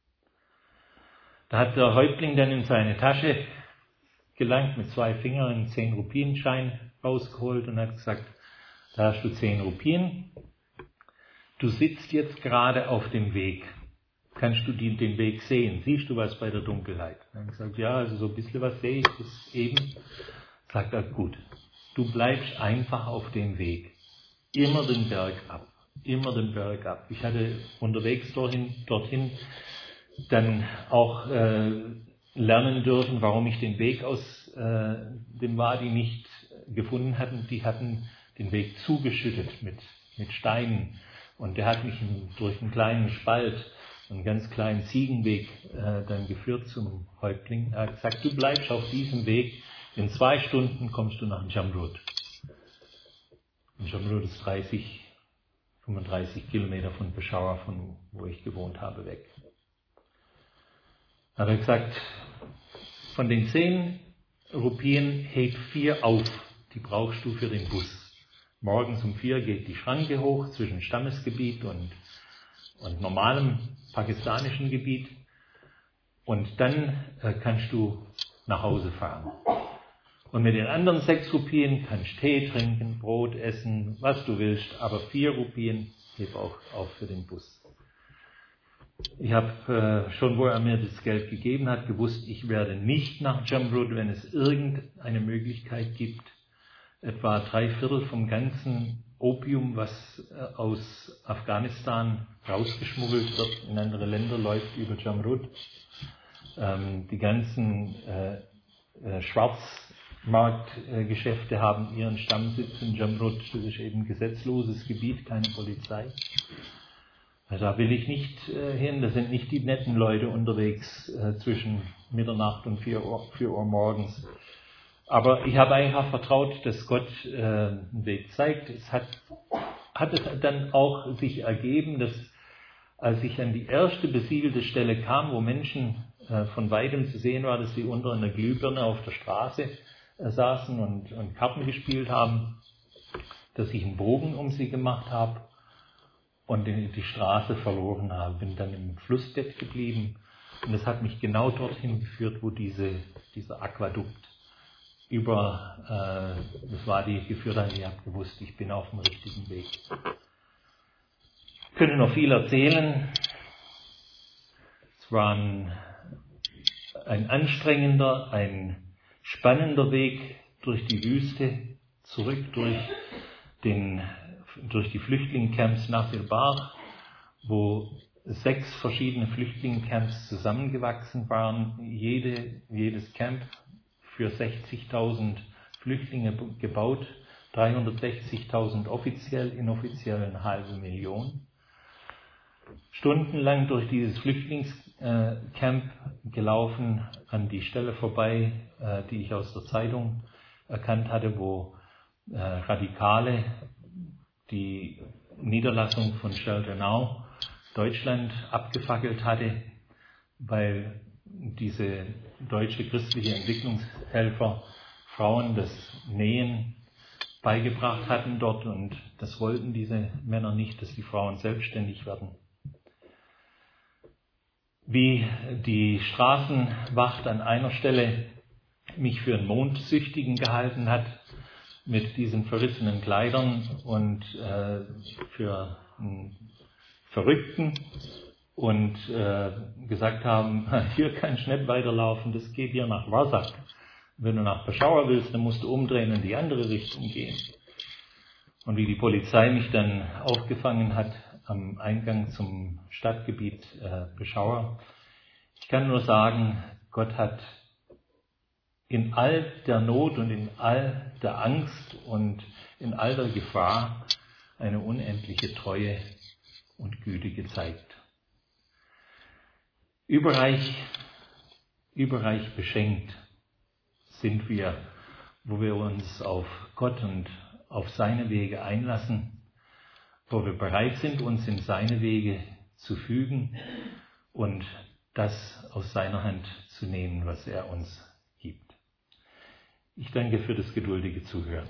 Da hat der Häuptling dann in seine Tasche gelangt, mit 2 Fingern einen 10-Rupien-Schein rausgeholt und hat gesagt, da hast du 10 Rupien, du sitzt jetzt gerade auf dem Weg. Kannst du den Weg sehen? Siehst du was bei der Dunkelheit? Dann habe ich gesagt, ja, also so ein bisschen was sehe ich, das eben. Sagt er, gut, du bleibst einfach auf dem Weg. Immer den Berg ab. Ich hatte unterwegs dorthin dann auch lernen dürfen, warum ich den Weg aus dem Wadi nicht gefunden hatte. Die hatten den Weg zugeschüttet mit Steinen. Und der hat mich durch einen kleinen Spalt einen ganz kleinen Ziegenweg dann geführt zum Häuptling. Er hat gesagt, du bleibst auf diesem Weg, in 2 Stunden kommst du nach Jamrud. Und Jamrud ist 35 Kilometer von Peshawar, von wo ich gewohnt habe, weg. Hat er gesagt, von den 10 Rupien hebt 4 auf, die brauchst du für den Bus. Morgens um 4 geht die Schranke hoch zwischen Stammesgebiet und normalem pakistanischen Gebiet und dann kannst du nach Hause fahren. Und mit den anderen 6 Rupien kannst du Tee trinken, Brot essen, was du willst, aber 4 Rupien heb auch auf für den Bus. Ich habe schon, wo er mir das Geld gegeben hat, gewusst, ich werde nicht nach Jamrud, wenn es irgendeine Möglichkeit gibt, etwa 3/4 vom ganzen Opium, was aus Afghanistan rausgeschmuggelt wird, in andere Länder läuft über Jamrud. Die ganzen Schwarzmarktgeschäfte haben ihren Stammsitz in Jamrud. Das ist eben gesetzloses Gebiet, keine Polizei. Da will ich nicht hin, da sind nicht die netten Leute unterwegs zwischen Mitternacht und 4 Uhr morgens. Aber ich habe einfach vertraut, dass Gott einen Weg zeigt. Es hat es dann auch sich ergeben, dass als ich an die erste besiedelte Stelle kam, wo Menschen von weitem zu sehen war, dass sie unter einer Glühbirne auf der Straße saßen und Karten gespielt haben, dass ich einen Bogen um sie gemacht habe und die Straße verloren habe. Bin dann im Flussbett geblieben und es hat mich genau dorthin geführt, wo dieser Aquädukt das war die geführt hat. Ich habe gewusst, ich bin auf dem richtigen Weg. Ich könnte noch viel erzählen. Es war ein anstrengender, ein spannender Weg durch die Wüste, zurück durch die Flüchtlingscamps Nasir Bar, wo 6 verschiedene Flüchtlingscamps zusammengewachsen waren. Jedes Camp für 60.000 Flüchtlinge gebaut, 360.000 offiziell, inoffiziell 500.000. Stundenlang durch dieses Flüchtlingscamp gelaufen, an die Stelle vorbei, die ich aus der Zeitung erkannt hatte, wo Radikale die Niederlassung von Shelter Now Deutschland abgefackelt hatte, weil diese deutsche christliche Entwicklungshelfer Frauen das Nähen beigebracht hatten dort und das wollten diese Männer nicht, dass die Frauen selbstständig werden. Wie die Straßenwacht an einer Stelle mich für einen Mondsüchtigen gehalten hat, mit diesen verrissenen Kleidern und für einen Verrückten und gesagt haben, hier kannst du nicht weiterlaufen, das geht hier nach Warsak. Wenn du nach Peshawar willst, dann musst du umdrehen und in die andere Richtung gehen. Und wie die Polizei mich dann aufgefangen hat am Eingang zum Stadtgebiet Peshawar, ich kann nur sagen, Gott hat in all der Not und in all der Angst und in all der Gefahr eine unendliche Treue und Güte gezeigt. Überreich beschenkt sind wir, wo wir uns auf Gott und auf seine Wege einlassen, wo wir bereit sind, uns in seine Wege zu fügen und das aus seiner Hand zu nehmen, was er uns gibt. Ich danke für das geduldige Zuhören.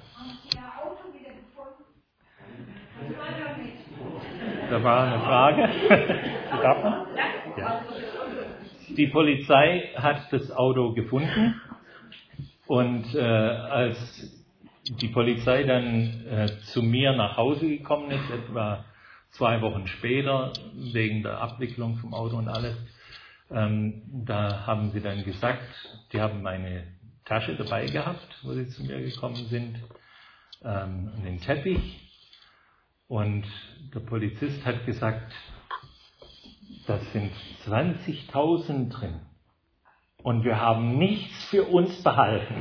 Da war eine Frage. Darf man? Ja. Die Polizei hat das Auto gefunden und als die Polizei dann zu mir nach Hause gekommen ist, etwa 2 Wochen später, wegen der Abwicklung vom Auto und alles, da haben sie dann gesagt, die haben meine Tasche dabei gehabt, wo sie zu mir gekommen sind, den Teppich. Und der Polizist hat gesagt, da sind 20.000 drin. Und wir haben nichts für uns behalten.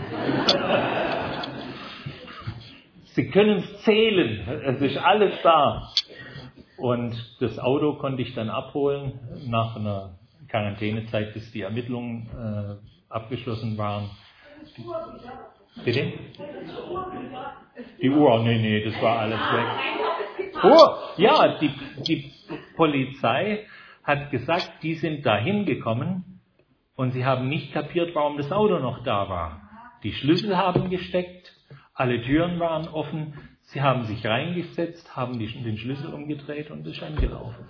Sie können es zählen, es ist alles da. Und das Auto konnte ich dann abholen nach einer Quarantänezeit, bis die Ermittlungen abgeschlossen waren. Bitte? Die Uhr, nee, das war alles weg. Oh, ja, die Polizei hat gesagt, die sind da hingekommen und sie haben nicht kapiert, warum das Auto noch da war. Die Schlüssel haben gesteckt, alle Türen waren offen, sie haben sich reingesetzt, haben den Schlüssel umgedreht und ist angelaufen.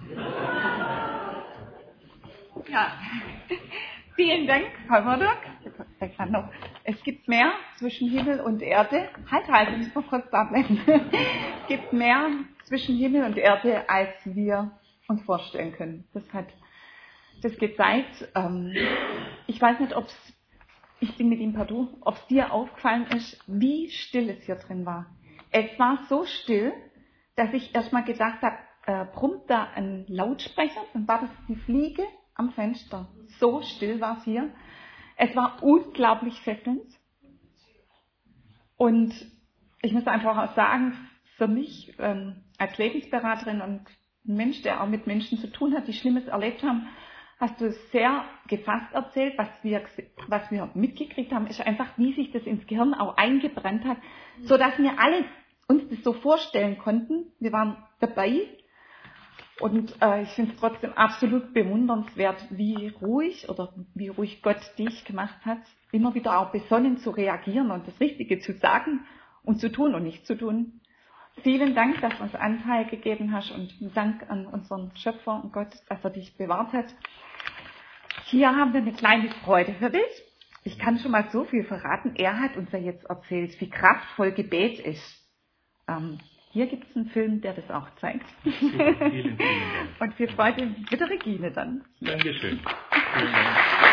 Ja, vielen Dank, Frau Murdoch. Es gibt mehr zwischen Himmel und Erde. Halt, müssen wir kurz da bleiben. Es gibt mehr zwischen Himmel und Erde, als wir uns vorstellen können. Das hat das gezeigt. Ich weiß nicht, ich bin mit ihm per Du, ob es dir aufgefallen ist, wie still es hier drin war. Es war so still, dass ich erstmal gedacht habe, brummt da ein Lautsprecher? Dann war das die Fliege am Fenster. So still war es hier. Es war unglaublich fesselnd. Und ich muss einfach auch sagen, für mich als Lebensberaterin und ein Mensch, der auch mit Menschen zu tun hat, die Schlimmes erlebt haben, hast du sehr gefasst erzählt. Was wir mitgekriegt haben, ist einfach, wie sich das ins Gehirn auch eingebrannt hat, sodass wir alle uns das so vorstellen konnten. Wir waren dabei. Und ich finde es trotzdem absolut bewundernswert, wie ruhig Gott dich gemacht hat, immer wieder auch besonnen zu reagieren und das Richtige zu sagen und zu tun und nicht zu tun. Vielen Dank, dass du uns Anteil gegeben hast und Dank an unseren Schöpfer und Gott, dass er dich bewahrt hat. Hier haben wir eine kleine Freude für dich. Ich kann schon mal so viel verraten. Er hat uns ja jetzt erzählt, wie kraftvoll Gebet ist. Hier gibt es einen Film, der das auch zeigt. Super, vielen Dank. Und viel Freude mit der Regine dann. Dankeschön. Vielen Dank.